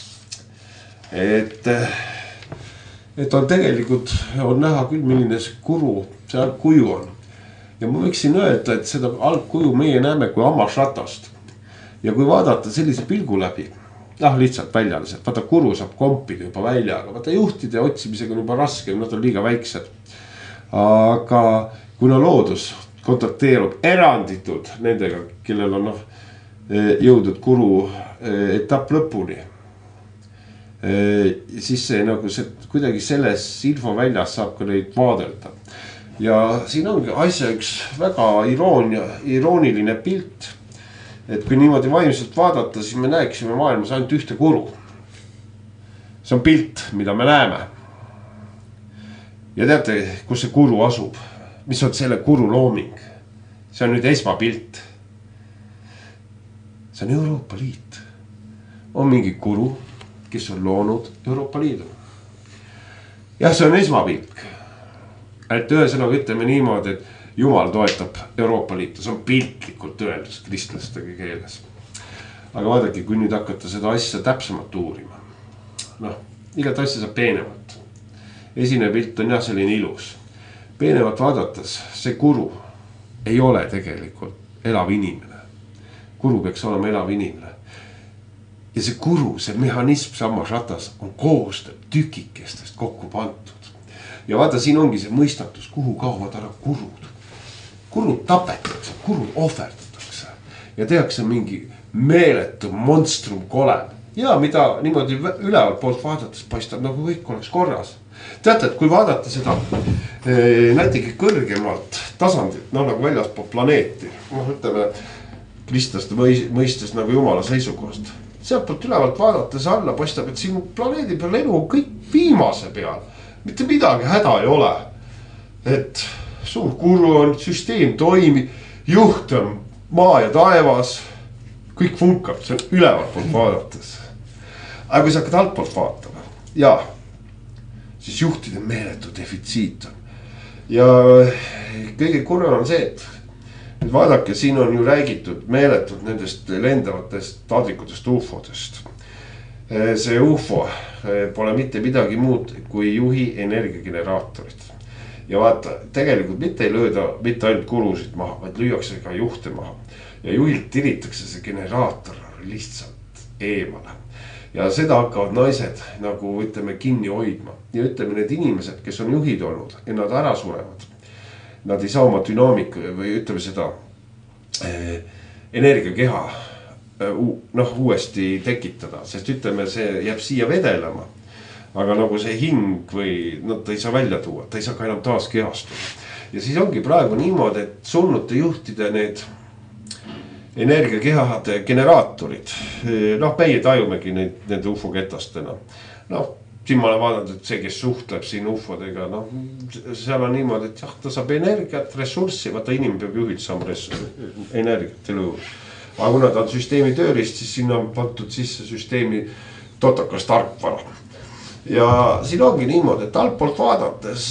Et on tegelikult on näha küll, milline see kuru, see algkuju on. Ja ma võiksin öelda, et seda algkuju meie näeme kui hammasratast. Ja kui vaadata sellise pilgu läbi, lihtsalt väljaliselt, vaata kuru saab kompida juba välja, aga vaata juhtide otsimisega on juba raske, nad on liiga väiksed. Aga kuna loodus kontakteerub eranditult nendega, kellel on jõudnud kuru etapp lõpuni, siis see, nagu see kuidagi selles infoväljas saab ka neid vaadelda. Ja siin ongi asja üks väga irooniline pilt. Et kui niimoodi vaimselt vaadata, siis me näeksime maailmas ainult ühte kuru. See on pilt, mida me näeme. Ja teate, kus see kuru asub? Mis on selle kuru looming? See on nüüd esmapilt. See on Euroopa Liit. On mingi kuru, kes on loonud Euroopa Liidu. Ja see on esmapilt. Et ühesõnaga ütleme niimoodi, et Jumal toetab Euroopa Liitu, see on piltlikult öeldus kristlastega keeles. Aga vaadake, kui nüüd hakata seda asja täpsemalt uurima. Igat asja saab peenemalt. Esine pilt on selline ilus. Peenemalt vaadates, see kuru ei ole tegelikult elav inimene. Kuru peaks olema elav inimene. Ja see kuru, see mehhanism, hammasratas on koostöö tükikestest kokku pandud. Ja vaata, siin ongi see mõistatus, kuhu kaovad ära kurud. Kurud tapetakse, kurud ohverdatakse ja tehakse mingi meeletu monstrum kolem. Ja mida niimoodi ülevalt poolt vaadates paistab, nagu kõik oleks korras. Teate, et kui vaadata seda näitegi kõrgemalt tasandit, nagu väljaspool planeeti, ütleme kristlaste mõistes nagu Jumala seisukohast. Sealt poolt ülevalt vaadates alla paistab, et siin planeedi peal elu on kõik viimase peal. Mitte midagi häda ei ole. Et suur kuru on, süsteem toimib, juht on maa ja taevas, kõik funkab, see on ülevalt poolt vaadates. Aga kui sa hakkad alt poolt vaatama, siis juhtide meeletu defitsiit on. Ja kõige kurvem on see, et vaadake, siin on ju räägitud meeletult nendest lendavatest tadrikutest UFO-dest. See UFO pole mitte midagi muud kui juhi energiageneraatorid. Ja vaata, tegelikult mitte ei lööda mitte ainult kurusid maha, vaid lüüakse ka juhte maha. Ja juhilt tiritakse see generaator lihtsalt eemale. Ja seda hakkavad naised nagu ütleme kinni hoidma. Ja ütleme need inimesed, kes on juhid olnud ja nad ära surevad. Nad ei saa oma dünaamika või ütleme seda energiakeha uuesti tekitada. Sest ütleme, see jääb siia vedelema. Aga nagu see hing või ta ei saa välja tuua, ta ei saa ka enam taas kehastuda. Ja siis ongi praegu niimoodi, et surnute juhtide need energiakehade generaatorid. Meie tajumegi nende UFO-ketastena. Siin ma olen vaadanud, et see, kes suhtleb siin UFO-dega, seal on niimoodi, et ta saab energiat, ressurssi, vaata inimene peab juhilt saama energiat ja lõu. Aga kuna ta on süsteemi tööriist, siis sinna on pandud sisse süsteemi totakas tarkvara. Ja siin ongi niimoodi, et altpoolt vaadates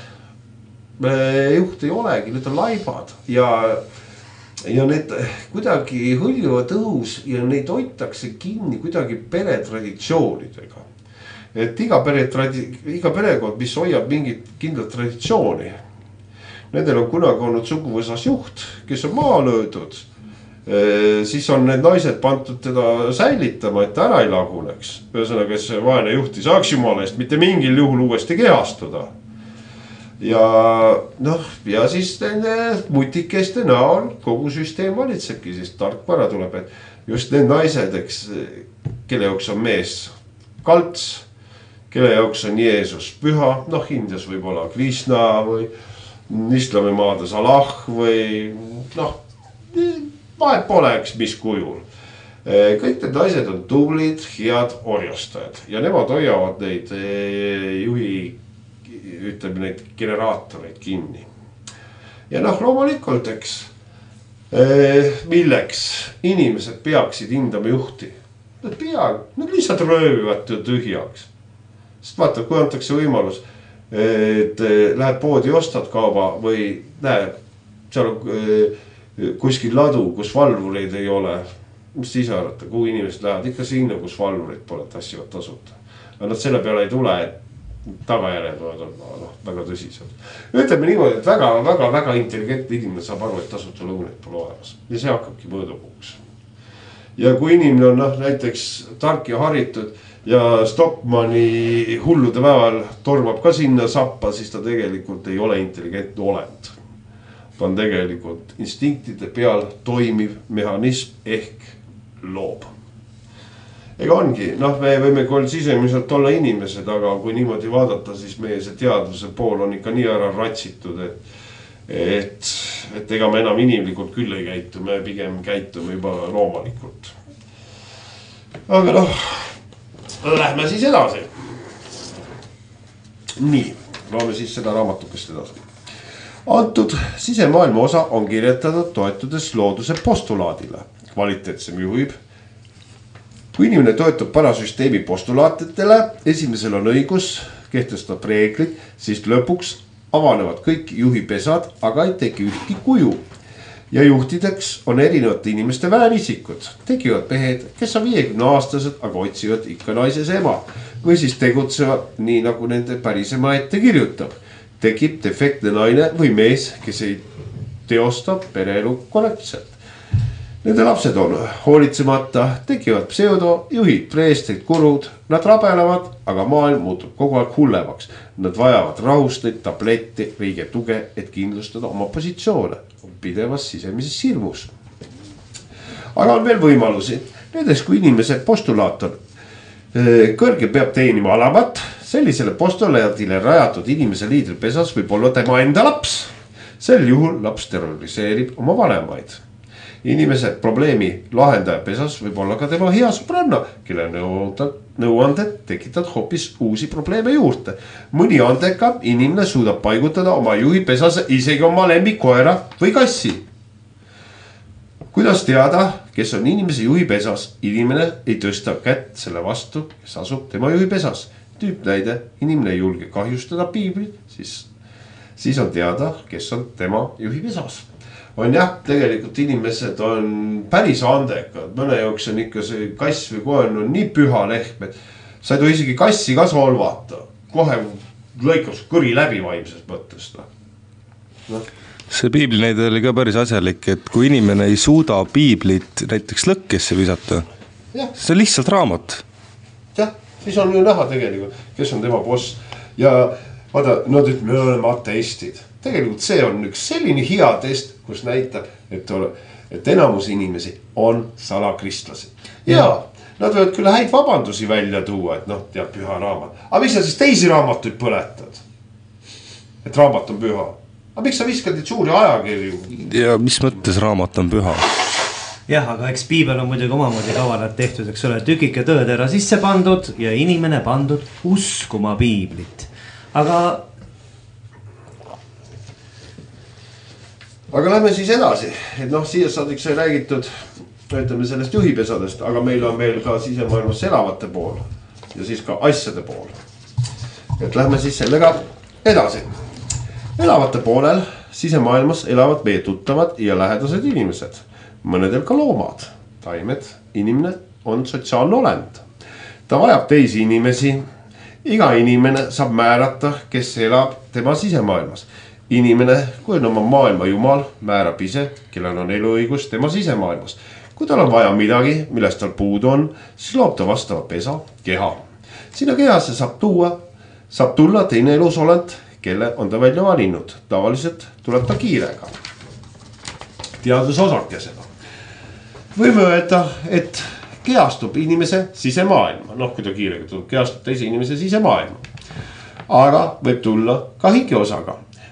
juht ei olegi, need on laibad ja need kuidagi hõljuvad õhus ja neid hoitakse kinni kuidagi peretraditsioonidega. Et iga perekond, mis hoiab mingit kindlat traditsiooni, nendel on kunagi olnud suguvõsas juht, kes on maa löödud. Siis on need naised pandud teda säilitama, et ta ära ei laguneks. Ühesõnaga, see vaene juht ei saaks Jumala eest mitte mingil juhul uuesti kehastuda. Ja siis nende mutikeste näol kogu süsteem valitsebki, siis tarkvara tuleb, et just need naised, kelle jaoks on mees kalts, kelle jaoks on Jeesus püha, Indias võib olla Krishna või islamimaades Allah või noh, vahet poleks mis kujul. Kõik need naised on tublid, head orjastajad ja nemad hoiavad neid juhi, ütleme neid generaatoreid kinni. Ja noh, loomulikult, eks, milleks inimesed peaksid hindama juhti? Nad lihtsalt röövivad tühjaks. Sest vaata, kui antakse võimalus, et lähed poodi, ostad kauba või näed, seal on kuskil ladu, kus valvureid ei ole. Mis te ise arvate, kuhu inimesed lähevad? Ikka sinna, kus valvureid pole, tassivad tasuta. Aga nad selle peale ei tule, et tagajärjed on väga tõsised. Ütleme niimoodi, et väga intelligentne inimene saab aru, et tasuta lõuneid pole olemas. Ja see hakkabki mõõdupuuks. Ja kui inimene on näiteks tark ja haritud ja Stockmanni hullude päeval tormab ka sinna sappa, siis ta tegelikult ei ole intelligentne olend. Ta on tegelikult instinktide peal toimiv mehhanism ehk loob. Ega ongi, me võime küll sisemiselt olla inimesed, aga kui niimoodi vaadata, siis meie see teadvuse pool on ikka nii ära ratsitud, et ega me enam inimlikult küll ei käitu, me pigem käitume juba loomalikult. Aga noh, lähme siis edasi. Nii, loome siis seda raamatukest edasi. Antud sisemaailma osa on kirjetatud toetudes looduse postulaadile. Kvaliteetsem juhib. Kui inimene toetub parasüsteemi postulaatidele, esimesel on õigus, kehtestab reeglid, siis lõpuks avanevad kõik juhipesad, aga ei teki ühtki kuju. Ja juhtideks on erinevate inimeste väärisikud. Tekivad mehed, kes on 50-aastased, aga otsivad ikka naises ema. Või siis tegutsevad nii, nagu nende pärisema ette kirjutab. Tekib defektne naine või mees, kes ei teosta pereelu korrektselt. Nende lapsed on hoolitsemata, tekivad pseudojuhid, preestrid, kurud. Nad rabelevad, aga maailm muutub kogu aeg hullemaks. Nad vajavad rahusteid, tabletti, riige tuge, et kindlustada oma positsioone. Pidevas sisemises hirmus. Aga on veel võimalusi. Näiteks kui inimese postulaat on kõrge peab teenima alamat, sellisele postulaadile rajatud inimese liidripesas võib olla tema enda laps. Sel juhul laps terroriseerib oma vanemaid. Inimese probleemi lahendaja pesas võib olla ka tema hea sõbranna, kelle nõuanded tekitavad hoopis uusi probleeme juurde. Mõni andeka inimene suudab paigutada oma juhi pesas isegi oma lemmikoera või kassi. Kuidas teada, kes on inimese juhi pesas? Inimene ei tõsta kätt selle vastu, kes asub tema juhi pesas. Tüüpnäide, inimene ei julge kahjustada piiblit, siis on teada, kes on tema juhi pesas. On jah, tegelikult inimesed on päris andekad. Mõne jooks on ikka see kass või koen on nii püha lehm, et sa ei tohi isegi kassi ka solvata. Kohe lõikab kõri läbi vaimses mõttest. No. See piibli näide oli ka päris asjalik, et kui inimene ei suuda piiblit näiteks lõkkesse visata, see on lihtsalt raamat. Jah, siis on ju näha tegelikult, kes on tema boss. Ja vaata, me oleme ateistid. Tegelikult see on üks selline hea test, kus näitab, et enamus inimesi on salakristlased. Ja nad võivad küll häid vabandusi välja tuua, et tead püha raamat. Aga miks sa siis teisi raamatuid põletad? Et raamat on püha. Aga miks sa viskad neid suuri ajakirju? Ja mis mõttes raamat on püha? Jah, aga eks piibel on muidugi omamoodi kavalad tehtud, eks ole, tükike tõetera sisse pandud ja inimene pandud uskuma piiblit. Aga lähme siis edasi, et siia saadiks sai räägitud, ütleme sellest juhipesadest, aga meil on veel ka sisemaailmas elavate pool ja siis ka asjade pool. Et lähme siis sellega edasi. Elavate poolel sisemaailmas elavad meie tuttavad ja lähedased inimesed, mõnedel ka loomad, taimed, inimene on sotsiaalne olend. Ta vajab teisi inimesi, iga inimene saab määrata, kes elab tema sisemaailmas. Inimene, kui on oma maailma jumal, määrab ise, kellel on eluõigus tema sisemaailmas. Kui tal on vaja midagi, millest tal puudu on, siis loob ta vastava pesa, keha. Sinna kehasse saab tulla teine elusolend, kelle on ta välja valinud. Tavaliselt tuleb ta kiirega. Teadusosakesega. Võime öelda, et kehastub inimese sisemaailma. Kui ta kiirega tuleb, kehastub teise inimese sisemaailma. Aga võib tulla ka hingeosaga.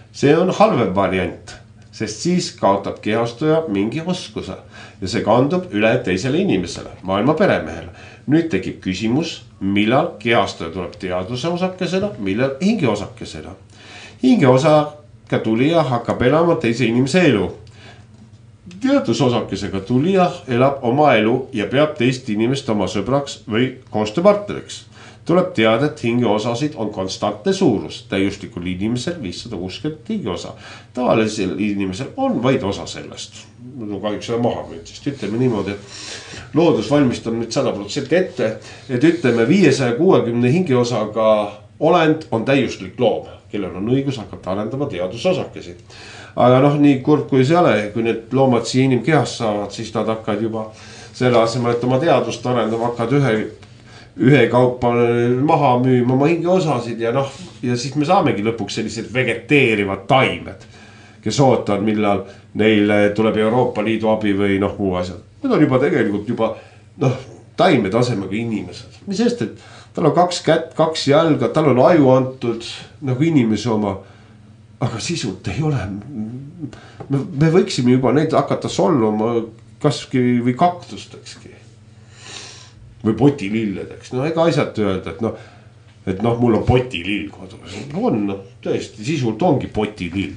see on halvem variant, sest siis kaotab kehastuja mingi oskuse ja see kandub üle teisele inimesele, maailma peremehele. Nüüd tekib küsimus, millal kehastuja tuleb teaduse osakesena, millal hingeosakesena. Hingeosaka tulija hakkab elama teise inimese elu. Teadusosakesega tulija elab oma elu ja peab teist inimest oma sõbraks või koostööpartneriks. Tuleb teada, et hingeosasid on konstantne suurus, täiuslikul inimesel 560 hingeosa. Tavalisel inimesel on vaid osa sellest. Kahjuks ole maha nüüd, sest ütleme niimoodi, et loodus valmistab nüüd 100% ette, et ütleme 560 hingeosaga olend on täiuslik loom, kellel on õigus hakata arendama teadusosakesi. Aga nii kurb kui see ole, kui need loomad siia inimkehast saavad, siis nad hakkavad juba selle asemel, et oma teadust arendama, hakkavad ühe kaupa maha müüma oma hingeosasid ja siis me saamegi lõpuks sellised vegeteerivad taimed, kes ootavad, millal neile tuleb Euroopa Liidu abi või muu asjad. Need on juba tegelikult taime tasemega inimesed. Mis sest, et tal on 2 kätt, 2 jalga, tal on aju antud nagu inimese oma, aga sisult ei ole. Me võiksime juba neid hakata solvama kaski või kaktustekski. Või potililledeks, ega asjata öelda, et mul on potilill kodus. On, tõesti, sisult ongi potilill.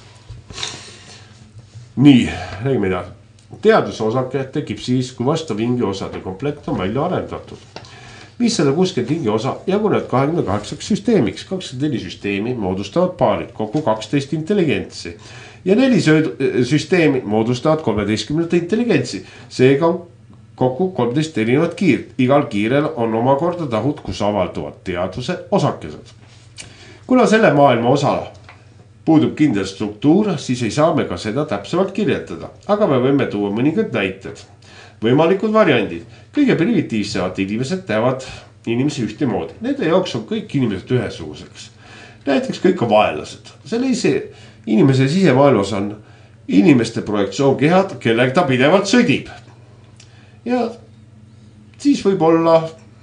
Nii, räägime edasi. Teadusosake tekib siis, kui vastav hingeosade komplekt on välja arendatud. 560 hingeosa jagunevad 28 süsteemiks. 24 süsteemi moodustavad paarid, kokku 12 intelligentsi. Ja 4 süsteemi moodustavad 13 intelligentsi. Seega on kokku 13 erinevat kiirt. Igal kiirel on omakorda tahud, kus avalduvad teaduse osakesed. Kuna selle maailma osa puudub kindel struktuur, siis ei saa me ka seda täpsemalt kirjeldada. Aga me võime tuua mõningad näited. Võimalikud variandid. Kõige primitiivsemad inimesed teavad inimesi ühtemoodi. Nende jaoks on kõik inimesed ühesuguseks. Näiteks kõik on vaenlased. Selle inimese sisemaailmas on inimeste projektsioonkehad, kellega ta pidevalt sõdib. Ja siis võib olla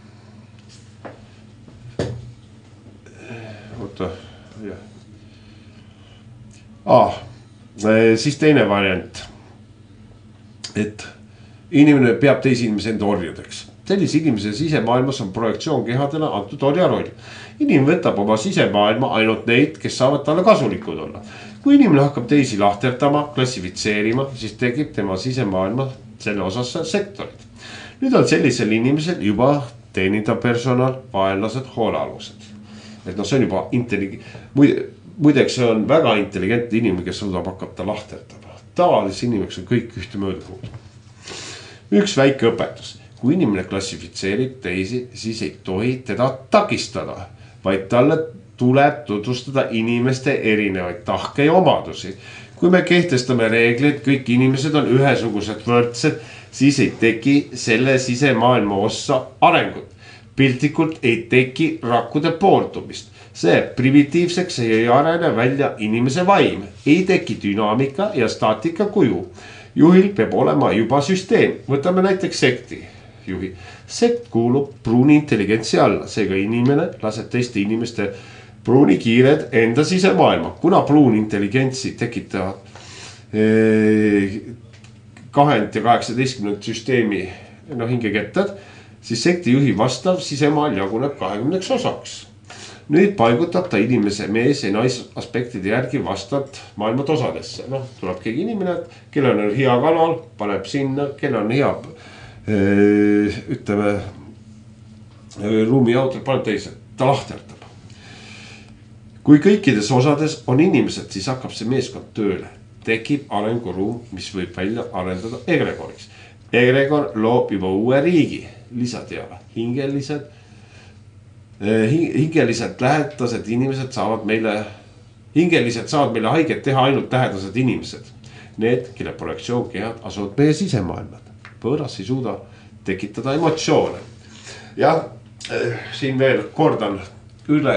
siis teine variant, et inimene peab teisi inimese enda orjadeks. Sellise inimese sisemaailmas on projektsioonkehadena antud orja roll. Inimene võtab oma sisemaailma ainult neid, kes saavad talle kasulikud olla. Kui inimene hakkab teisi lahterdama, klassifitseerima, siis tekib tema sisemaailma selle osas sektorid. Nüüd on sellisel inimesel juba teenindav personal, vaenlased, hoolealused. Et see on juba muideks see on väga intelligentne inimene, kes suudab hakata lahterdama. Tavalise inimeks on kõik ühte mööda. Üks väike õpetus. Kui inimene klassifitseerib teisi, siis ei tohi teda takistada, vaid talle tuleb tutvustada inimeste erinevaid tahke ja omadusi. Kui me kehtestame reeglid, kõik inimesed on ühesugused võrdsed, siis ei teki selle sisemaailma ossa arengut. Piltlikult ei teki rakkude pooltumist. See primitiivseks ei arene välja inimese vaim. Ei teki dünaamika ja staatika kuju. Juhil peab olema juba süsteem. Võtame näiteks sekti juhi. Sekt kuulub pruuni intelligentsi alla. Seega inimene laseb teiste inimeste pruuni kiired enda sisemaailma. Kuna pruun intelligentsi tekitavad 2 ja 18 süsteemi hingekettad, siis sekti juhi vastav sisemaal jaguneb 20 osaks. Nüüd paigutab ta inimese mees ja naisaspektide järgi vastavat maailmad osadesse. Tuleb keegi inimene, kellel on hea kanal, paneb sinna, kellel on hea ruumijaotel, paneb teise, ta lahterdab. Kui kõikides osades on inimesed, siis hakkab see meeskond tööle. Tekib arenguruum, mis võib välja arendada egregoriks. Egregor loob juba uue riigi, lisateave, hingeliselt lähedased inimesed saavad meile haiget teha ainult lähedased inimesed. Need, kelle projektsioonkehad asuvad meie sisemaailmad. Võõras ei suuda tekitada emotsioone. Ja siin veel kordan üle,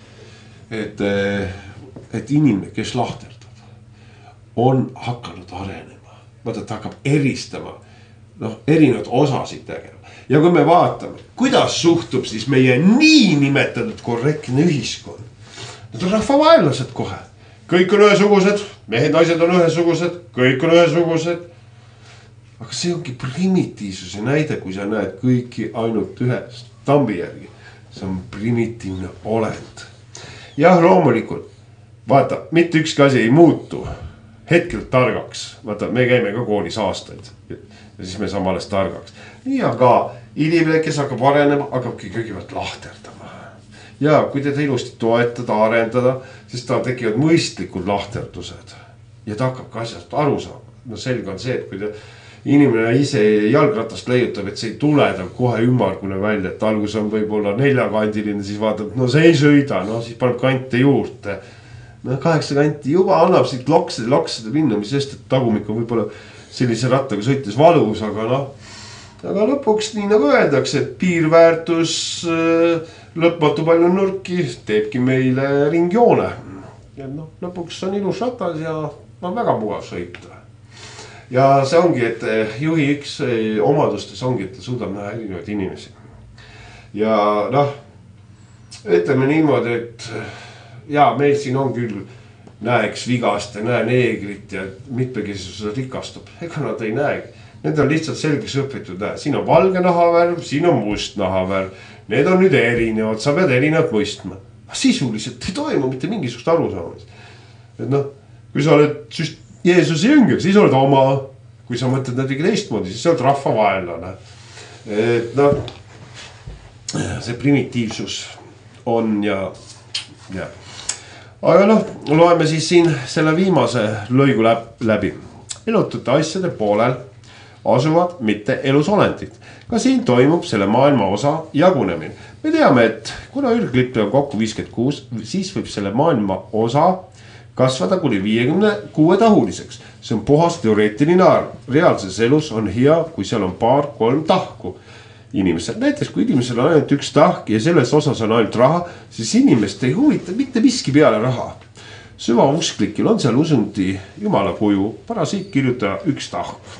et inimene, kes lahterdab, on hakanud arenema. Vaata, ta hakkab eristama, erinevad osasid tegema. Ja kui me vaatame, kuidas suhtub siis meie nii nimetatud korrektne ühiskond. Need on rahvavaenlased kohe. kõik on ühesugused, mehed, naised on ühesugused, kõik on ühesugused. Aga see ongi primitiivsuse näide, kui sa näed kõiki ainult ühe stambi järgi. See on primitiivne olend. Jah, loomulikult, vaata, mitte ükski asi ei muutu hetkelt targaks. Vaata, me käime ka koolis aastaid ja siis me saame alles targaks. Nii on ka inimene, kes hakkab arenema, hakkabki kõigepealt lahterdama. Ja kui teda ilusti toetada, arendada, siis ta tekivad mõistlikud lahterdused. Ja ta hakkab ka asjast aru saama. No selge on see, et kui inimene ise jalgratast leiutab, et see ei tule ta kohe ümmargune välja, et algus on võib-olla 4-kandiline, siis vaatab, no see ei sõida, no siis paneb kante juurde. No 8 kanti juba annab siit loksade minna, mis sest, et tagumik on võib-olla sellise rattaga sõites valus, aga lõpuks nii nagu öeldakse, et piirväärtus lõpmatu palju nurki teebki meile ringjoone. Ja lõpuks on ilus ratas ja on väga mugav sõita. Ja see ongi, et juhi üks omadustes ongi, et ta suudab näha erinevaid inimesi. Ja ütleme niimoodi, et ja meil siin on küll näeks vigast ja näe neegrit ja mitmekesisus rikastub. Ega nad ei näegi. Need on lihtsalt selgeks õpitud. Siin on valge nahavärv, siin on must nahavärv. Need on nüüd erinevad, sa pead erinevad mõistma. Sisuliselt ei toimu mitte mingisugust arusaamist. Et kui sa oled Jeesuse jünger, siis oled oma, kui sa mõtled näiteks teistmoodi, siis sa oled rahva vaenlane. Et see primitiivsus on ja. Aga loeme siis siin selle viimase lõigu läbi. Elutute asjade poolel asuvad mitte elusolendid. Ka siin toimub selle maailma osa jagunemine. Me teame, et kuna ürglippe on kokku 56, siis võib selle maailma osa kasvada kuni 56 tahuliseks. See on puhas teoreetiline arv. Reaalses elus on hea, kui seal on 2-3 tahku inimesel. Näiteks kui inimesel on ainult üks tahk ja selles osas on ainult raha, siis inimest ei huvita mitte miski peale raha. Süvausklikil on seal usundi Jumala kuju, parasiit kirjutada üks tahk.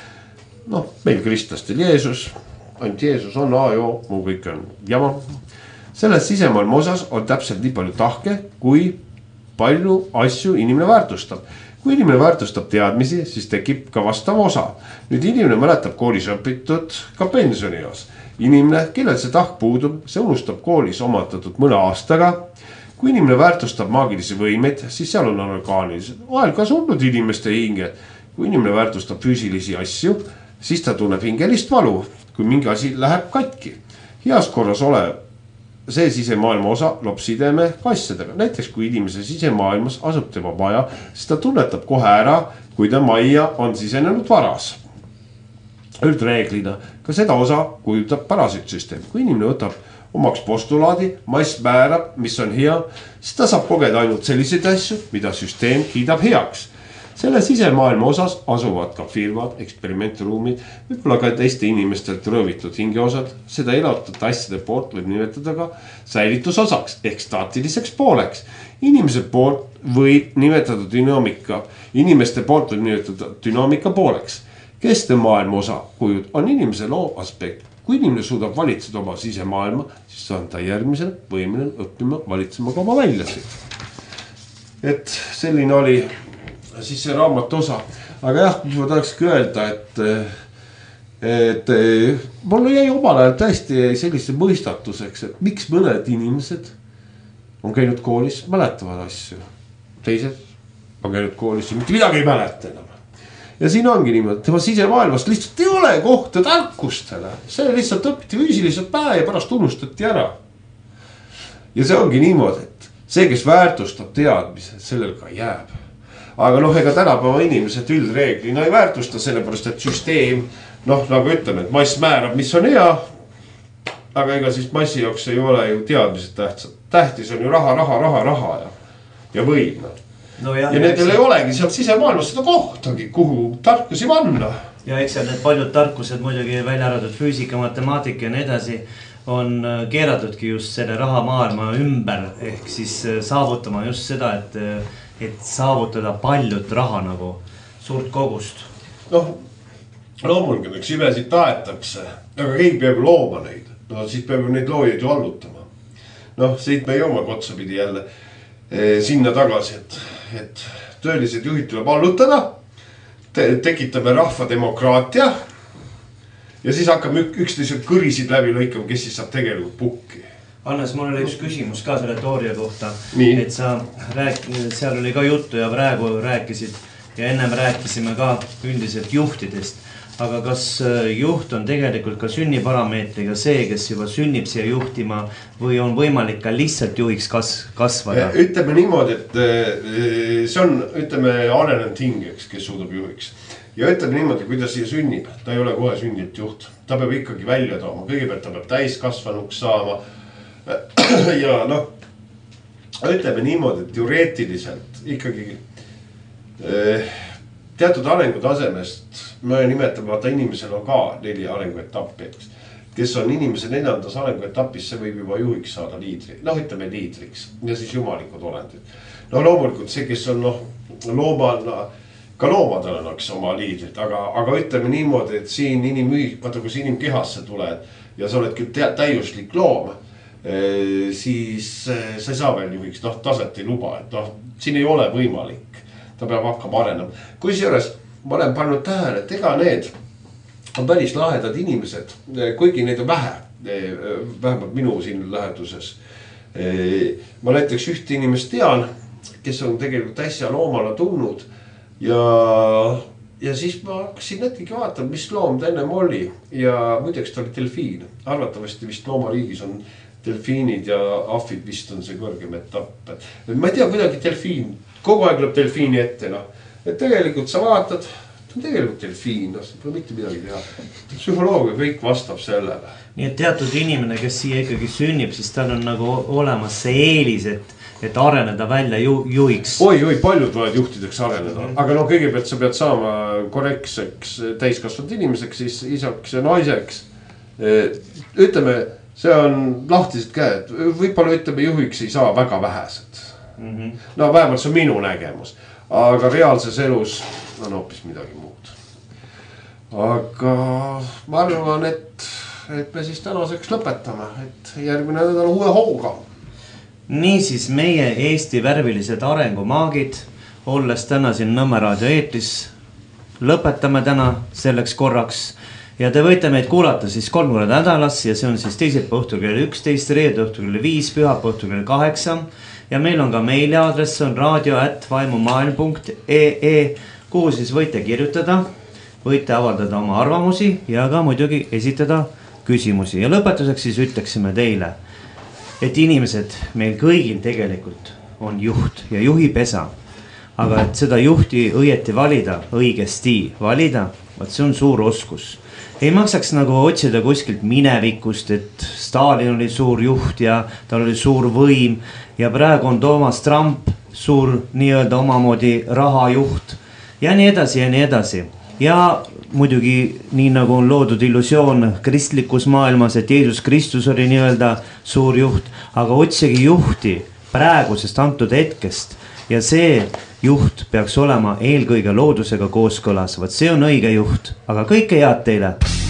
Meil kristlastel Jeesus, ainult Jeesus on A-jo, muu kõik on jama. Selles sisemaailma osas on täpselt nii palju tahke, kui palju asju inimene väärtustab. Kui inimene väärtustab teadmisi, siis tekib ka vastav osa. Nüüd inimene mäletab koolis õpitud ka pensionieas. Inimene, kellel see tahk puudub, see unustab koolis omandatud mõne aastaga. Kui inimene väärtustab maagilisi võimeid, siis seal on orgaanilised. Vahel ka surnud inimeste hinge. Kui inimene väärtustab füüsilisi asju, siis ta tunneb hingelist valu, kui mingi asi läheb katki. Heas korras olev. See sisemaailma osa loob sideme asjadega. Näiteks kui inimese sisemaailmas asub tema maja, siis ta tunnetab kohe ära, kui ta majja on sisenenud varas. Üldreeglina ka seda osa kujutab parasiitsüsteem. Kui inimene võtab omaks postulaadi, mass määrab, mis on hea, siis ta saab kogeda ainult selliseid asju, mida süsteem kiidab heaks. Selle sisemaailma osas asuvad ka firmad, eksperimentruumid, võib-olla ka teiste inimestelt röövitud hingeosad. Seda elatud asjade poolt võib nimetada ka säilitusosaks ehk staatiliseks pooleks. Inimese poolt võib nimetada dünaamika. Inimeste poolt võib nimetada dünaamika pooleks. Keste maailma osa kujud on inimese loo aspekt. Kui inimene suudab valitseda oma sisemaailma, siis on ta järgmisel võimeline õppima valitsema ka oma väljasid. Et selline oli siis see raamat osa. Aga jah, mis ma tahakski öelda, et mul jäi omal ajal täiesti sellise mõistatuseks, et miks mõned inimesed on käinud koolis, mäletavad asju. Teised on käinud koolis ja mitte midagi ei mäleta enam. Ja siin ongi niimoodi, tema sisemaailmast lihtsalt ei ole kohta tarkustele. See lihtsalt õpiti füüsiliselt pähe ja pärast unustati ära. Ja see ongi niimoodi, et see, kes väärtustab teadmise, sellel ka jääb. Aga ega tänapäeva inimesed üldreeglina ei väärtusta sellepärast, et süsteem, nagu ütleme, et mass määrab, mis on hea. Aga ega siis massi jaoks ei ole ju teadmised tähtsad. Tähtis on ju raha ja võim. Ja nendel ei olegi seal sisemaailmas seda kohtagi, kuhu tarkusi panna. Ja eks need paljud tarkused muidugi välja arvatud füüsika, matemaatika ja nii edasi on keeratudki just selle rahamaailma ümber. Ehk siis saavutama just seda, et saavutada paljut raha nagu suurt kogust. Loomulikult, eks imesid tahetakse, aga keegi peab looma neid. Siis peab neid loojaid ju allutama. Siit me jõuame otsapidi jälle sinna tagasi, et töölised juhid tuleb allutada, tekitame rahvademokraatia ja siis hakkame üksteisel kõrisid läbi lõikama, kes siis saab tegelikult pukki. Hannes, mul oli üks küsimus ka selle teooria kohta, et sa seal oli ka juttu ja praegu rääkisid ja ennem rääkisime ka üldiselt juhtidest. Aga kas juht on tegelikult ka sünniparameetriga see, kes juba sünnib siia juhtima või on võimalik ka lihtsalt juhiks kasvada? Ütleme niimoodi, et see on, ütleme, arenenud hingeks, kes suudab juhiks. Ja ütleme niimoodi, kui ta siia sünnib, ta ei ole kohe sündinud juht. Ta peab ikkagi välja tooma. Kõigepealt ta peab täiskasvanuks saama. Ja noh, ütleme niimoodi, et teoreetiliselt ikkagi teatud arengutasemest me nimetame, vaata inimesel on ka 4 arenguetappi, kes on inimese 4. arenguetapis, see võib juba juhiks saada liidri, noh ütleme liidriks ja siis jumalikud olendid. No loomulikult see, kes on ka loomadel on oma liidrid, aga ütleme niimoodi, et siin vaata kui sa inimkehasse tuled ja sa oled küll täiuslik loom, siis sa ei saa veel juhiks, taset ei luba, et siin ei ole võimalik. Ta peab hakkama arenema. Kui seejuures ma olen pannud tähele, et ega need on päris lahedad inimesed, kuigi neid on vähe, vähemalt minu siin läheduses. Ma näiteks ühte inimest tean, kes on tegelikult äsja loomana tulnud ja siis ma hakkasin nätigi vaatama, mis loom ta ennem oli ja muideks ta oli delfiin. Arvatavasti vist loomariigis on delfiinid ja ahvid vist on see kõrgem etapp. Ma ei tea, kuidagi delfiin, kogu aeg lööb delfiini ette, et tegelikult sa vaatad, ta on tegelikult delfiin, pole mitte midagi teha. Psühholoogia kõik vastab sellele. Nii et teatud inimene, kes siia ikkagi sünnib, siis tal on nagu olemas see eelis, et areneda välja juhiks. Oi, paljud võivad juhtideks areneda, aga no kõigepealt sa pead saama korrektseks täiskasvanud inimeseks, siis isaks ja naiseks. Ütleme, see on lahtised käed, võib-olla ütleme juhiks ei saa väga vähesed. No vähemalt see on minu nägemus, aga reaalses elus on hoopis midagi muud. Aga ma arvan, et me siis tänaseks lõpetame, et järgmine nädal uue hooga. Niisiis meie Eesti värvilised arengumaagid, olles täna siin Nõmme raadio eetris, lõpetame täna selleks korraks. Ja te võite meid kuulata siis 3 korda nädalas ja see on siis teisipäeva õhtul kell 11, reede õhtul kell 5, pühapäeva õhtul kell 8. Ja meil on ka meiliaadress, on radio@vaimumaailm.ee, kuhu siis võite kirjutada, võite avaldada oma arvamusi ja ka muidugi esitada küsimusi. Ja lõpetuseks siis ütleksime teile, et inimesed, meil kõigil tegelikult on juht ja juhipesa. Aga et seda juhti õieti valida, õigesti valida, vaat see on suur oskus. Ei maksaks nagu otsida kuskilt minevikust, et Stalin oli suur juht ja tal oli suur võim ja praegu on Thomas Trump suur nii-öelda omamoodi rahajuht ja nii edasi ja nii edasi. Ja muidugi nii nagu on loodud illusioon kristlikus maailmas, et Jeesus Kristus oli nii-öelda suur juht, aga otsigi juhti praegusest antud hetkest ja see juht peaks olema eelkõige loodusega kooskõlas, vaat see on õige juht, aga kõike head teile.